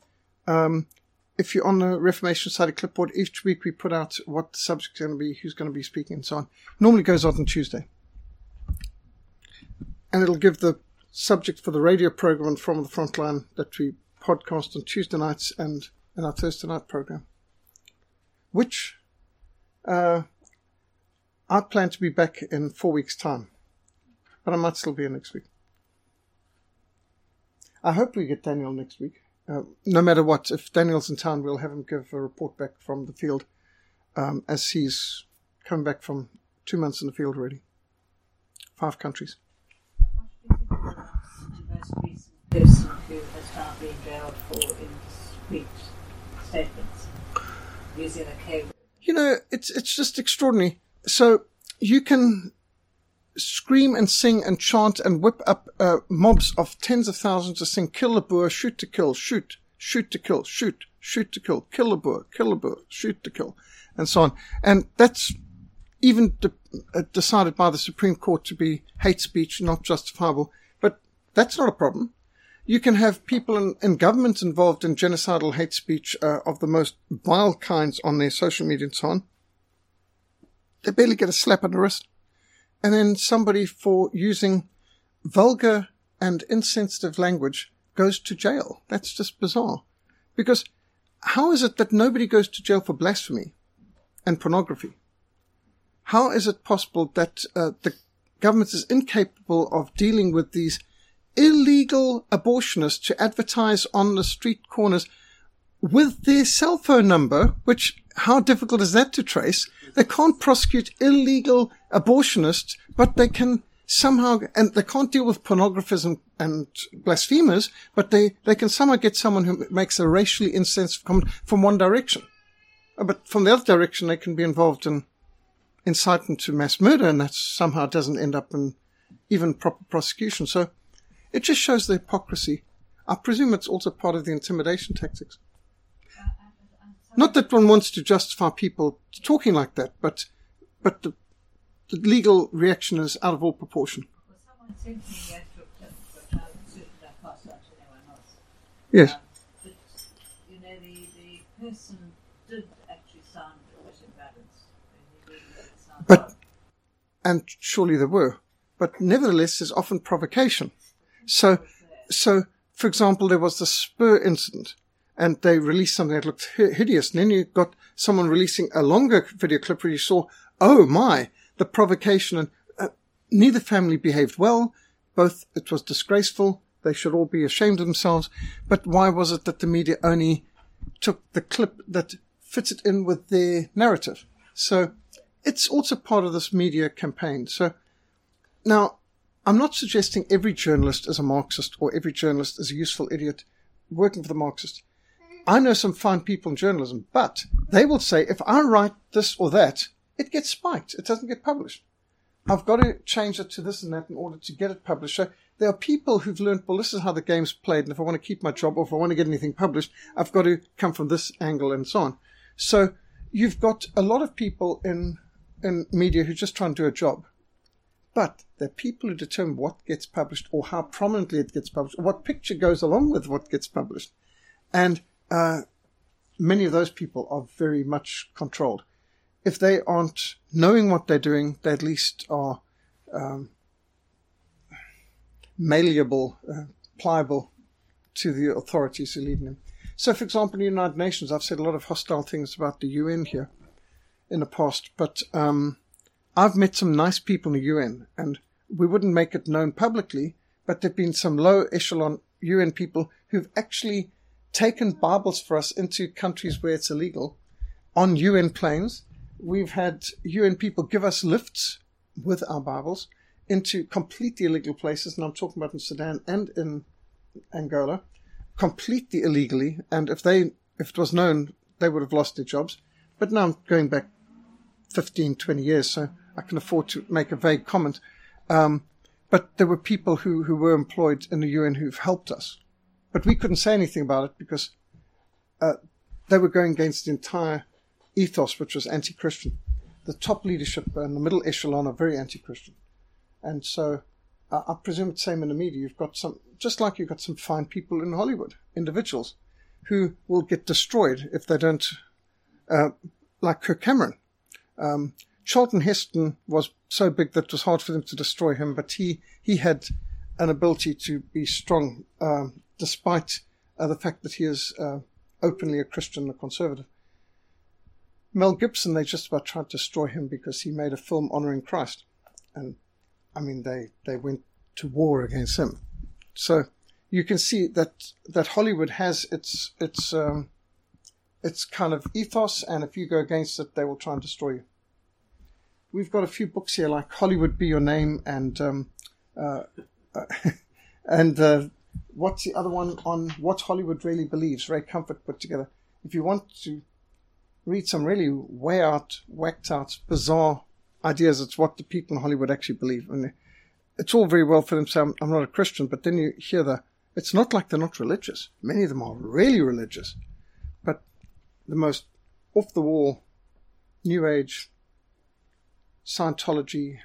If you're on the Reformation Society clipboard, each week we put out what the subject's going to be, who's going to be speaking, and so on. Normally goes out on Tuesday. And it'll give the subject for the radio program From the Frontline that we podcast on Tuesday nights and in our Thursday night program, which I plan to be back in 4 weeks' time. But I might still be here next week. I hope we get Daniel next week. No matter what, if Daniel's in town, we'll have him give a report back from the field, as he's come back from 2 months in the field already. 5 countries. What do you think about the most recent person who has now been jailed for indiscreet statements using the K word. You know, it's just extraordinary. So you can scream and sing and chant and whip up mobs of tens of thousands to sing, kill the Boer, shoot to kill, shoot to kill, shoot to kill, kill the Boer, shoot to kill, and so on. And that's even decided by the Supreme Court to be hate speech, not justifiable. But that's not a problem. You can have people in government involved in genocidal hate speech of the most vile kinds on their social media and so on. They barely get a slap on the wrist. And then somebody for using vulgar and insensitive language goes to jail. That's just bizarre. Because how is it that nobody goes to jail for blasphemy and pornography? How is it possible that the government is incapable of dealing with these illegal abortionists to advertise on the street corners with their cell phone number, which, how difficult is that to trace? They can't prosecute illegal abortionists, but they can somehow, and they can't deal with pornographers and blasphemers, but they can somehow get someone who makes a racially insensitive comment from one direction. But from the other direction, they can be involved in incitement to mass murder, and that somehow doesn't end up in even proper prosecution. So it just shows the hypocrisy. I presume it's also part of the intimidation tactics. Not that one wants to justify people talking like that, but the legal reaction is out of all proportion. Well, someone sent me the actual clip, which I certainly don't pass on to anyone else. Yes. But, you know, the person did actually sound a bit embarrassed. He really did sound But, and surely there were. But nevertheless, there's often provocation. So, for example, there was the Spur incident, and they released something that looked hideous. And then you got someone releasing a longer video clip where you saw, oh my, the provocation. And neither family behaved well. Both, it was disgraceful. They should all be ashamed of themselves. But why was it that the media only took the clip that fits it in with their narrative? So it's also part of this media campaign. So now, I'm not suggesting every journalist is a Marxist or every journalist is a useful idiot working for the Marxists. I know some fine people in journalism, but they will say, if I write this or that, it gets spiked. It doesn't get published. I've got to change it to this and that in order to get it published. So there are people who've learned, well, this is how the game's played, and if I want to keep my job or if I want to get anything published, I've got to come from this angle and so on. So you've got a lot of people in media who just try and do a job. But they're people who determine what gets published or how prominently it gets published or what picture goes along with what gets published. And many of those people are very much controlled. If they aren't knowing what they're doing, they at least are malleable, pliable to the authorities who lead them. So, for example, in the United Nations, I've said a lot of hostile things about the UN here in the past, but I've met some nice people in the UN, and we wouldn't make it known publicly, but there have been some low echelon UN people who've actually taken Bibles for us into countries where it's illegal on UN planes. We've had UN people give us lifts with our Bibles into completely illegal places, and I'm talking about in Sudan and in Angola, completely illegally, and if it was known, they would have lost their jobs. But now I'm going back 15, 20 years, so I can afford to make a vague comment. But there were people who were employed in the UN who've helped us. But we couldn't say anything about it because they were going against the entire ethos, which was anti-Christian. The top leadership and the middle echelon are very anti-Christian. And so I presume it's the same in the media. You've got some, just like you've got some fine people in Hollywood, individuals, who will get destroyed if they don't, like Kirk Cameron. Charlton Heston was so big that it was hard for them to destroy him, but he had an ability to be strong, despite the fact that he is openly a Christian, a conservative. Mel Gibson, they just about tried to destroy him because he made a film honoring Christ. And, I mean, they went to war against him. So you can see that Hollywood has its kind of ethos, and if you go against it, they will try and destroy you. We've got a few books here like Hollywood Be Your Name and what's the other one on What Hollywood Really Believes? Ray Comfort put together. If you want to read some really whacked out, bizarre ideas, it's what the people in Hollywood actually believe. And it's all very well for them to say, I'm not a Christian, but then you hear it's not like they're not religious. Many of them are really religious. But the most off-the-wall, New Age, Scientology,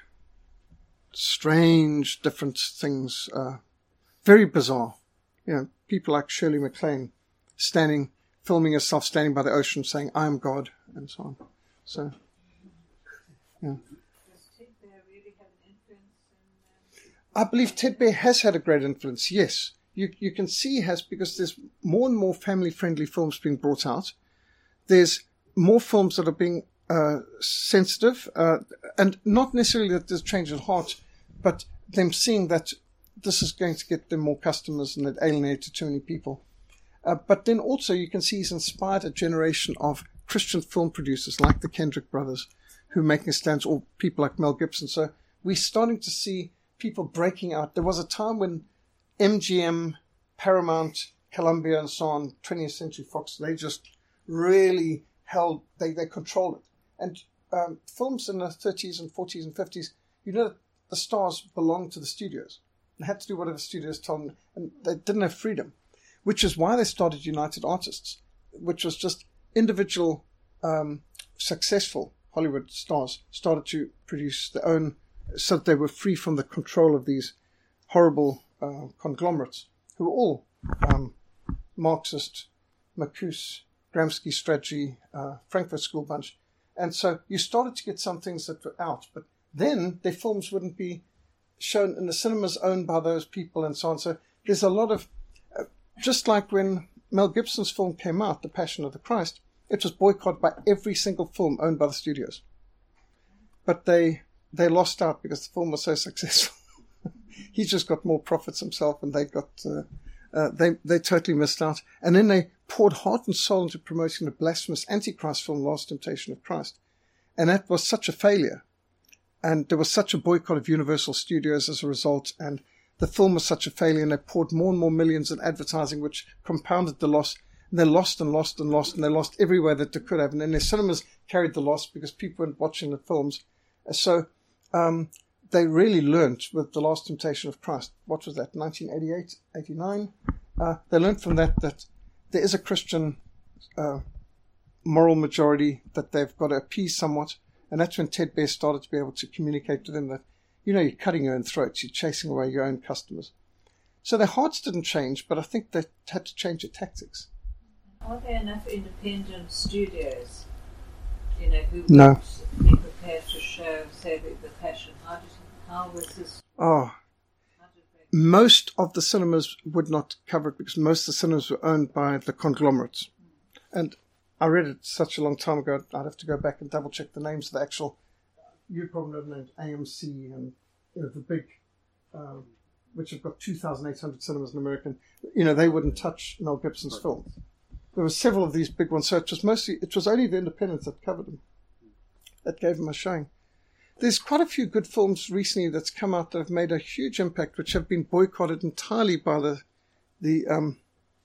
strange, different things, very bizarre. People like Shirley MacLaine filming herself standing by the ocean saying, I am God, and so on. So, yeah. Does Ted Baer really have an influence? I believe Ted Baer has had a great influence, yes. You can see he has, because there's more and more family-friendly films being brought out. There's more films that are being sensitive, and not necessarily that there's change in heart, but them seeing that this is going to get them more customers and it alienated too many people. But then also you can see he's inspired a generation of Christian film producers like the Kendrick brothers who are making stands, or people like Mel Gibson. So we're starting to see people breaking out. There was a time when MGM, Paramount, Columbia and so on, 20th Century Fox, they just really they controlled it. And films in the 30s and 40s and 50s, the stars belonged to the studios. They had to do whatever the studios told them, and they didn't have freedom, which is why they started United Artists, which was just individual successful Hollywood stars started to produce their own, so that they were free from the control of these horrible conglomerates who were all Marxist, Marcuse, Gramsci strategy, Frankfurt School bunch. And so you started to get some things that were out, but then their films wouldn't be shown in the cinemas owned by those people and so on. So there's a lot of, just like when Mel Gibson's film came out, The Passion of the Christ, it was boycotted by every single film owned by the studios. But they lost out because the film was so successful. He just got more profits himself, and they got they totally missed out. And then they poured heart and soul into promoting the blasphemous Antichrist film, Last Temptation of Christ. And that was such a failure. And there was such a boycott of Universal Studios as a result. And the film was such a failure, and they poured more and more millions in advertising, which compounded the loss. And they lost and lost and lost, and they lost everywhere that they could have. And then their cinemas carried the loss because people weren't watching the films. So they really learnt with The Last Temptation of Christ. What was that, 1988, 89? They learned from that there is a Christian moral majority that they've got to appease somewhat. And that's when Ted Baer started to be able to communicate to them that, you're cutting your own throats, you're chasing away your own customers. So their hearts didn't change, but I think they had to change their tactics. Are there enough independent studios, who No. would be prepared to show, say, the Passion? How was this? Most of the cinemas would not cover it because most of the cinemas were owned by the conglomerates. And I read it such a long time ago, I'd have to go back and double check the names of the actual, you probably know the names, AMC and the big, which have got 2,800 cinemas in America. They wouldn't touch Mel Gibson's film. There were several of these big ones, so it was only the independents that covered them, that gave them a showing. There's quite a few good films recently that's come out that have made a huge impact, which have been boycotted entirely by the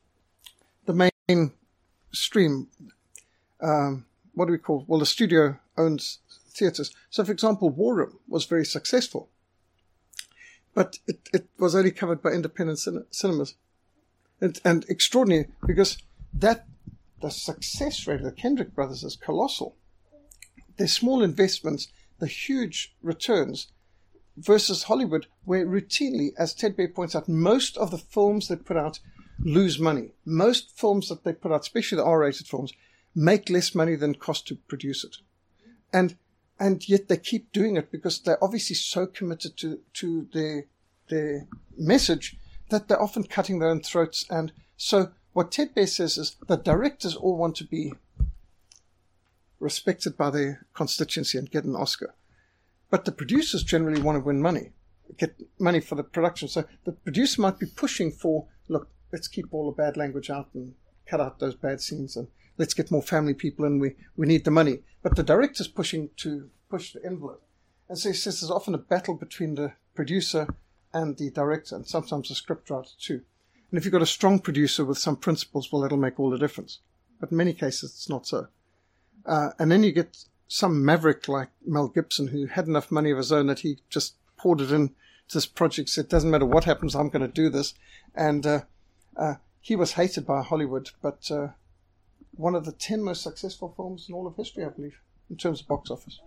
mainstream. What do we call? Well, the studio owns theatres. So, for example, War Room was very successful, but it was only covered by independent cinemas, and extraordinary because the success rate of the Kendrick brothers is colossal. Their small investments, the huge returns, versus Hollywood, where routinely, as Ted Baer points out, most of the films they put out lose money. Most films that they put out, especially the R-rated films, make less money than cost to produce it. And yet they keep doing it because they're obviously so committed to their message that they're often cutting their own throats. And so what Ted Baer says is the directors all want to be respected by their constituency and get an Oscar. But the producers generally want to win money, get money for the production. So the producer might be pushing for, look, let's keep all the bad language out and cut out those bad scenes and let's get more family people in. We need the money. But the director's pushing to push the envelope. And so he says there's often a battle between the producer and the director, and sometimes the scriptwriter too. And if you've got a strong producer with some principles, well, that'll make all the difference. But in many cases, it's not so. And then you get some maverick like Mel Gibson who had enough money of his own that he just poured it into this project, said, it doesn't matter what happens, I'm going to do this. And he was hated by Hollywood, but one of the 10 most successful films in all of history, I believe, in terms of box office.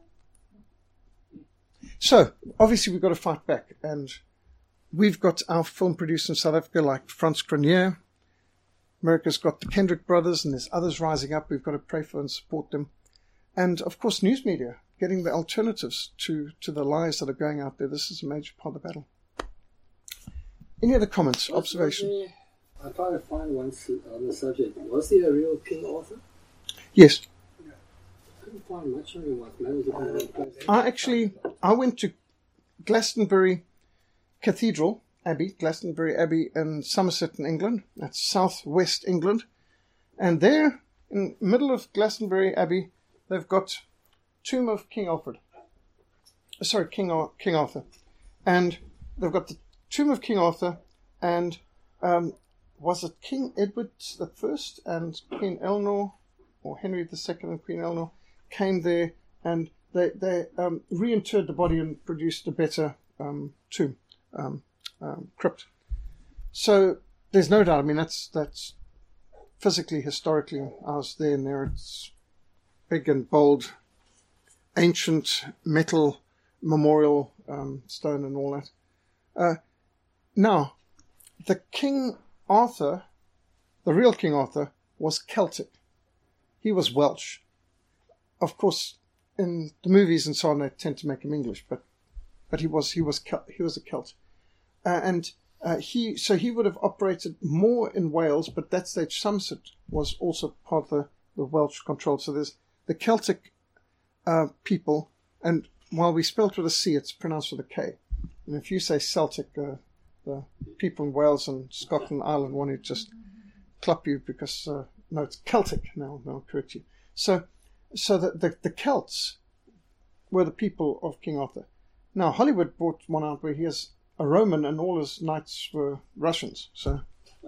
So, obviously, we've got to fight back. And we've got our film producers in South Africa like Frans Cronje. America's got the Kendrick brothers, and there's others rising up. We've got to pray for and support them. And, of course, news media, getting the alternatives to the lies that are going out there. This is a major part of the battle. Any other comments, observations? I tried to find one on the subject. Was he a real King Arthur? Yes. I couldn't find much on him. I went to Glastonbury Cathedral Abbey, Glastonbury Abbey in Somerset in England. That's southwest England. And there, in the middle of Glastonbury Abbey, they've got tomb of King Arthur. And they've got the tomb of King Arthur, and was it King Edward I and Queen Eleanor, or Henry II and Queen Eleanor, came there, and they reinterred the body and produced a better tomb, crypt. So there's no doubt. I mean, that's physically, historically, I was there, and there it's big and bold, ancient metal memorial stone and all that. Now, the King Arthur, the real King Arthur, was Celtic. He was Welsh. Of course, in the movies and so on, they tend to make him English, but he was a Celt, and he would have operated more in Wales, but at that stage Somerset was also part of the Welsh control. So there's the Celtic people, and while we spell it with a C, it's pronounced with a K. And if you say Celtic, the people in Wales and Scotland, Ireland want to just clap you because no, it's Celtic. Now they'll correct you. So the Celts were the people of King Arthur. Now Hollywood brought one out where he is a Roman and all his knights were Russians. So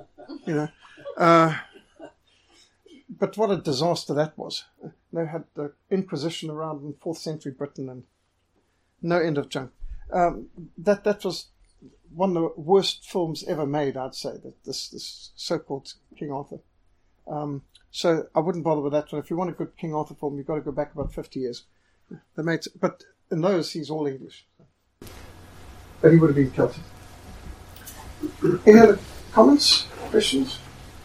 but what a disaster that was. They had the Inquisition around in 4th century Britain and no end of junk. That was one of the worst films ever made, I'd say, that this so-called King Arthur. So I wouldn't bother with that one. If you want a good King Arthur film, you've got to go back about 50 years. But in those, he's all English. But he would have been Celtic. Any other comments, questions?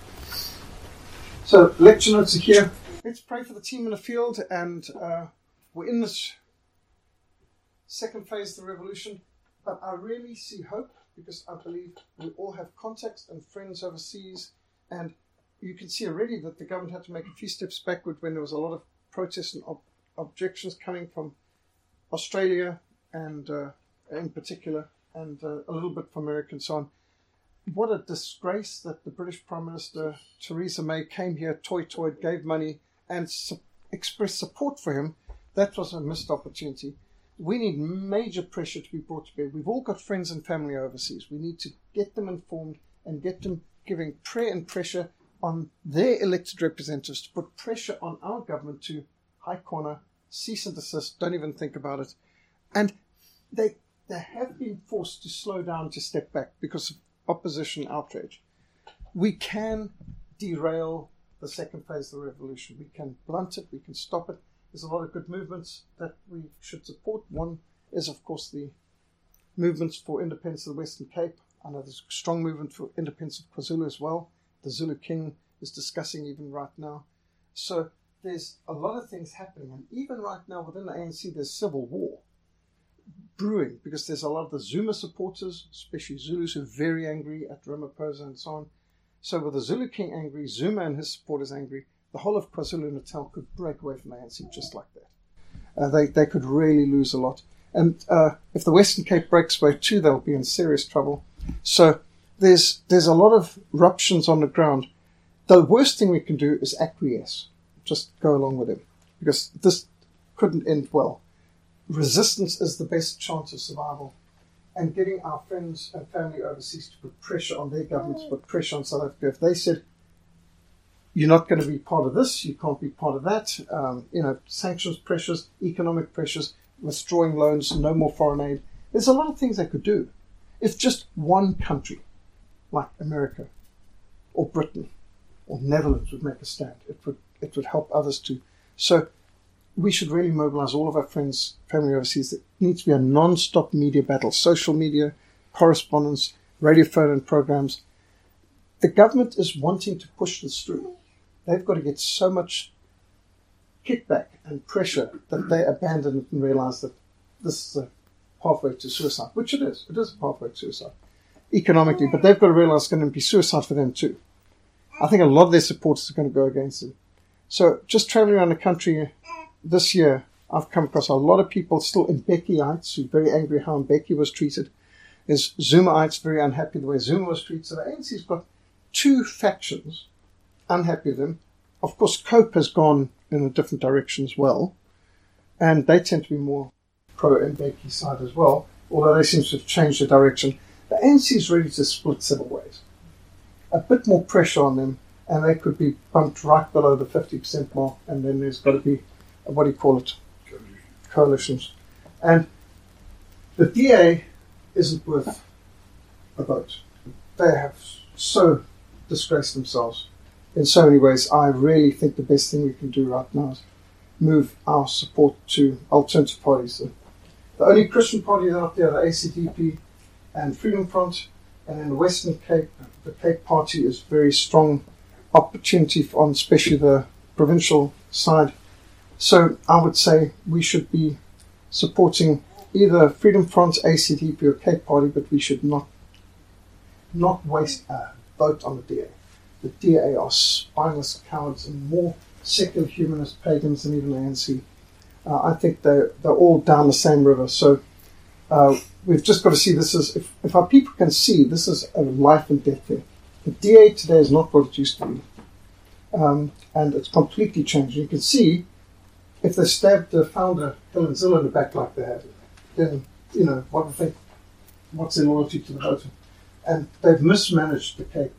So lecture notes are here. Let's pray for the team in the field, and we're in this second phase of the revolution. But I really see hope, because I believe we all have contacts and friends overseas, and you can see already that the government had to make a few steps backward when there was a lot of protests and objections coming from Australia and in particular, and a little bit from America and so on. What a disgrace that the British Prime Minister Theresa May came here, toy-toyed, gave money and expressed support for him. That was a missed opportunity. We need major pressure to be brought to bear. We've all got friends and family overseas. We need to get them informed and get them giving prayer and pressure on their elected representatives to put pressure on our government to high corner, cease and desist, don't even think about it. And they have been forced to slow down, to step back because of opposition outrage. We can derail the second phase of the revolution. We can blunt it, we can stop it. There's a lot of good movements that we should support. One is, of course, the movements for independence of the Western Cape. I know there's a strong movement for independence of KwaZulu as well. The Zulu King is discussing even right now. So there's a lot of things happening. And even right now within the ANC, there's civil war brewing, because there's a lot of the Zuma supporters, especially Zulus, who are very angry at Ramaphosa and so on. So with the Zulu King angry, Zuma and his supporters angry, the whole of KwaZulu-Natal could break away from the ANC just like that. They could really lose a lot. And if the Western Cape breaks away too, they'll be in serious trouble. So there's a lot of ruptions on the ground. The worst thing we can do is acquiesce, just go along with him, because this couldn't end well. Resistance is the best chance of survival. and getting our friends and family overseas to put pressure on their governments, put pressure on South Africa. If they said, you're not going to be part of this, you can't be part of that, sanctions pressures, economic pressures, withdrawing loans, no more foreign aid. There's a lot of things they could do. If just one country, like America or Britain or Netherlands, would make a stand, it would help others too. So we should really mobilize all of our friends, family overseas. It needs to be a non-stop media battle, social media, correspondence, radio phone and programs. The government is wanting to push this through. They've got to get so much kickback and pressure that they abandon it and realize that this is a pathway to suicide, which it is. It is a pathway to suicide economically, but they've got to realize it's going to be suicide for them too. I think a lot of their supporters are going to go against them. So just traveling around the country this year, I've come across a lot of people still in Mbeki-ites who are very angry how Mbeki was treated. There's Zuma-ites very unhappy the way Zuma was treated. So the ANC's got two factions unhappy with him. Of course, COPE has gone in a different direction as well, and they tend to be more pro-Mbeki side as well, although they seem to have changed their direction. The ANC is ready to split several ways. A bit more pressure on them, and they could be bumped right below the 50% mark, and then there's got to be, coalitions. And the DA isn't worth a vote. They have so disgraced themselves in so many ways. I really think the best thing we can do right now is move our support to alternative parties. The only Christian parties out there are the ACDP and Freedom Front, and in the Western Cape, the Cape Party is very strong opportunity on especially the provincial side. So I would say we should be supporting either Freedom Front, ACDP or Cape Party, but we should not waste a vote on the DA. The DA are spineless cowards and more secular humanist pagans than even the ANC. I think they're all down the same river. So we've just got to see this as, if our people can see, this is a life and death thing. The DA today is not what it used to be. And it's completely changed. You can see if they stabbed the founder, Helen Zille, in the back like they have, then, what do you think? What's their loyalty to the voter? And they've mismanaged the Cape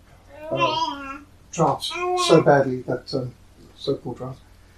drought so badly that, so-called drought,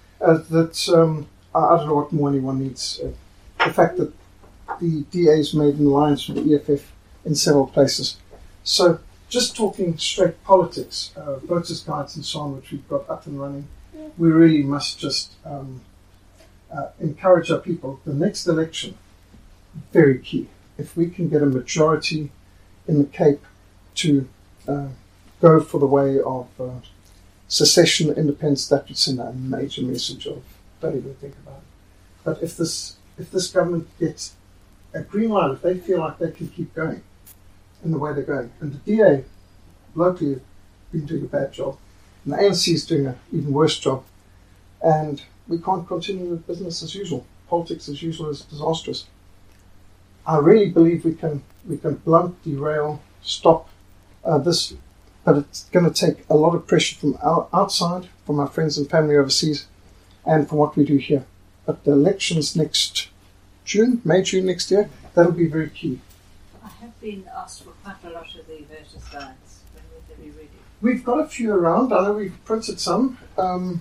that I don't know what more anyone needs. The fact that the DA's made an alliance with the EFF in several places. So just talking straight politics, voters' guides and so on, which we've got up and running, we really must just encourage our people. The next election, very key. If we can get a majority in the Cape to go for the way of secession, independence, that would send a major message of don't even think about it. But if this government gets a green light, if they feel like they can keep going in the way they're going, and the DA locally have been doing a bad job, and the ANC is doing an even worse job, and we can't continue with business as usual. Politics as usual is disastrous. I really believe we can blunt, derail, stop this, but it's going to take a lot of pressure from outside, from our friends and family overseas, and from what we do here. But the elections next May, June next year, that'll be very key. I have been asked for quite a lot of the voters' guides. When will they be ready? We've got a few around. I know we've printed some. And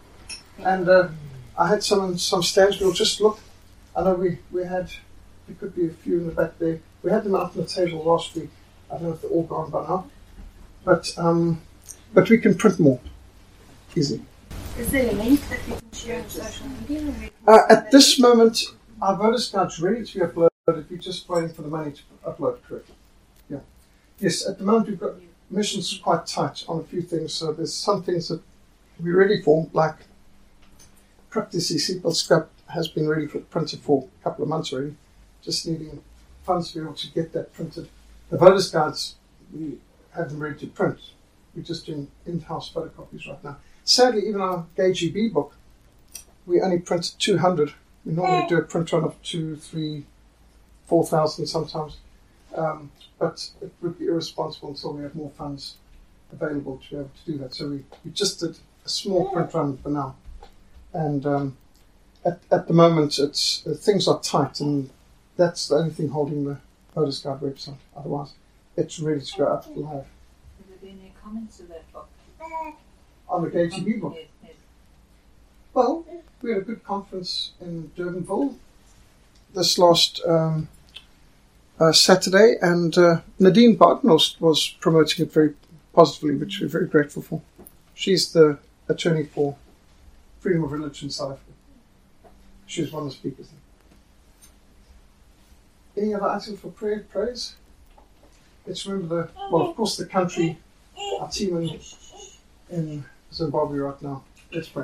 I had some stands. We'll just look. I know we had, there could be a few in the back there. We had them out on the table last week. I don't know if they're all gone by now. But we can print more. Easy. Is there a link that we can share on social media? At this moment, our voters guide's ready to be uploaded. We're just waiting for the money to upload correctly. Yeah. Yes, at the moment we've got missions quite tight on a few things. So there's some things that we're ready for, like Practice Seatbelt Scrap has been ready for printed for a couple of months already. Just needing funds to be able to get that printed. The voters guides, we have them ready to print. We're just doing in-house photocopies right now. Sadly, even our GayGB book, we only printed 200. We normally do a print run of 2,000, 3,000, 4,000 sometimes. But it would be irresponsible until we have more funds available to be able to do that. So we just did a small print run for now. And at the moment, things are tight, and that's the only thing holding the Otis Guide website. Otherwise, it's ready to go up live. Have there been any comments to that book? On the KTB book. Yes, yes. Well, we had a good conference in Durbanville this last Saturday, and Nadine Barton was promoting it very positively, which we're very grateful for. She's the attorney for freedom of religion in South Africa. She was one of the speakers there. Any other items for prayer, praise? Let's remember of course, the country, our team in Zimbabwe right now. Let's pray.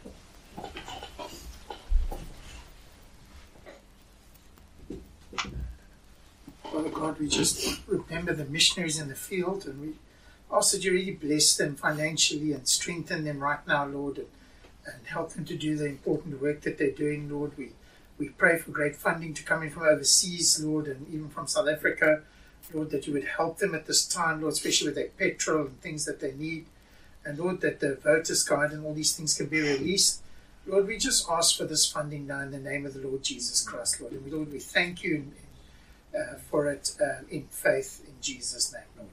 Father God, we just remember the missionaries in the field, and we ask that you really bless them financially and strengthen them right now, Lord, and help them to do the important work that they're doing, Lord. We pray for great funding to come in from overseas, Lord, and even from South Africa, Lord, that you would help them at this time, Lord, especially with their petrol and things that they need. And Lord, that the voters' guide and all these things can be released. Lord, we just ask for this funding now in the name of the Lord Jesus Christ, Lord. And Lord, we thank you for it in faith in Jesus' name, Lord.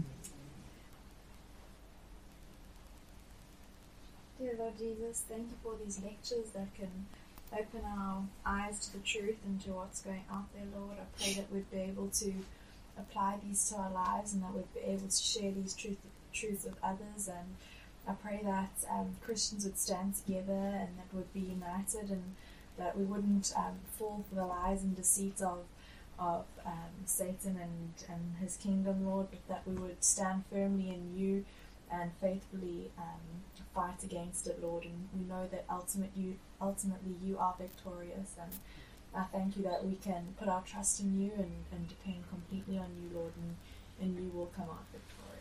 Dear Lord Jesus, thank you for these lectures that can open our eyes to the truth and to what's going out there, Lord. I pray that we'd be able to apply these to our lives and that we'd be able to share these truths with others. And I pray that Christians would stand together and that we'd be united and that we wouldn't fall for the lies and deceits of Satan and his kingdom, Lord, but that we would stand firmly in you and faithfully fight against it, Lord. And we know that ultimately you are victorious, and I thank you that we can put our trust in you and depend completely on you, Lord, and you will come out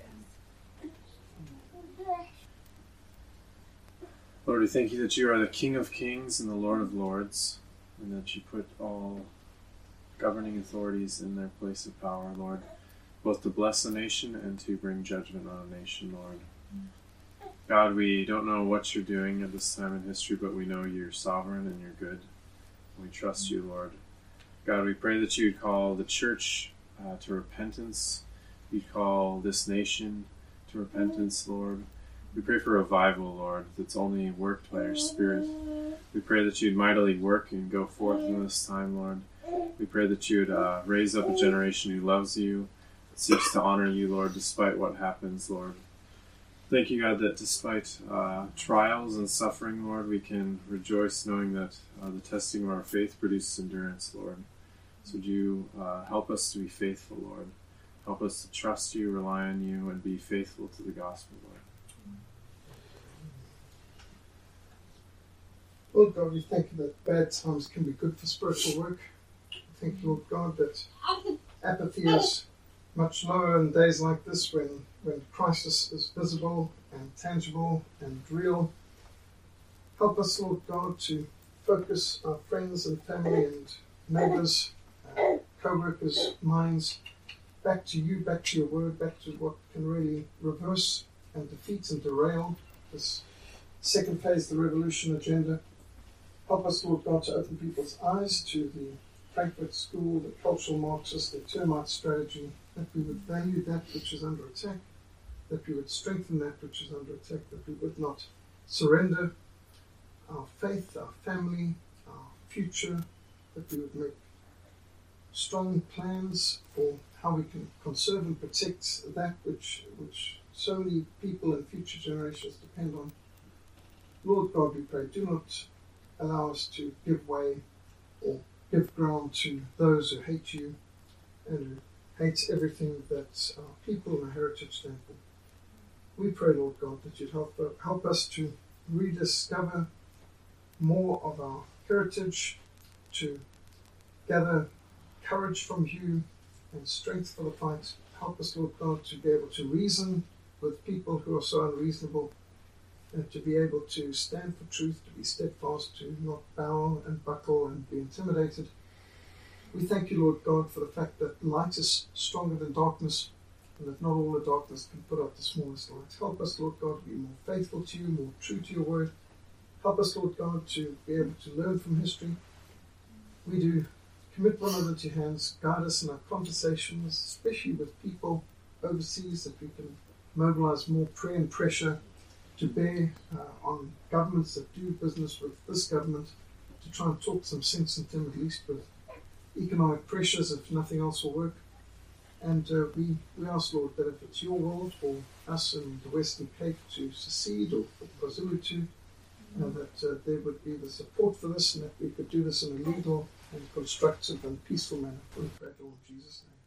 victorious. Lord, we thank you that you are the King of Kings and the Lord of Lords, and that you put all governing authorities in their place of power, Lord, both to bless a nation and to bring judgment on a nation, Lord. God, we don't know what you're doing at this time in history, but we know you're sovereign and you're good. We trust you, Lord. God, we pray that you'd call the church to repentance. You'd call this nation to repentance, Lord. We pray for revival, Lord, that's only worked by your Spirit. We pray that you'd mightily work and go forth in this time, Lord. We pray that you would raise up a generation who loves you, seeks to honor you, Lord, despite what happens, Lord. Thank you, God, that despite trials and suffering, Lord, we can rejoice knowing that the testing of our faith produces endurance, Lord. So would you help us to be faithful, Lord. Help us to trust you, rely on you, and be faithful to the gospel, Lord. Lord God, we thank you that bad times can be good for spiritual work. Thank you, Lord God, that apathy is much lower in days like this when crisis is visible and tangible and real. Help us, Lord God, to focus our friends and family and neighbours, co-workers' minds back to you, back to your word, back to what can really reverse and defeat and derail this second phase of the revolution agenda. Help us, Lord God, to open people's eyes to the Frankfurt School, the cultural Marxist, the termite strategy, that we would value that which is under attack, that we would strengthen that which is under attack, that we would not surrender our faith, our family, our future, that we would make strong plans for how we can conserve and protect that which so many people and future generations depend on. Lord God, we pray, do not allow us to give way or give ground to those who hate you and who hate everything that our people and our heritage stand for. We pray, Lord God, that you'd help us to rediscover more of our heritage, to gather courage from you and strength for the fight. Help us, Lord God, to be able to reason with people who are so unreasonable, and to be able to stand for truth, to be steadfast, to not bow and buckle and be intimidated. We thank you, Lord God, for the fact that light is stronger than darkness, and that not all the darkness can put out the smallest light. Help us, Lord God, to be more faithful to you, more true to your word. Help us, Lord God, to be able to learn from history. We do commit one another to your hands. Guide us in our conversations, especially with people overseas, that we can mobilize more prayer and pressure to bear on governments that do business with this government, to try and talk some sense into them, at least with economic pressures, if nothing else will work. And we ask, Lord, that if it's your will for us in the Western Cape to secede, or for KwaZulu to, that there would be the support for this, and that we could do this in a legal and constructive and peaceful manner. We pray it all in Jesus' name.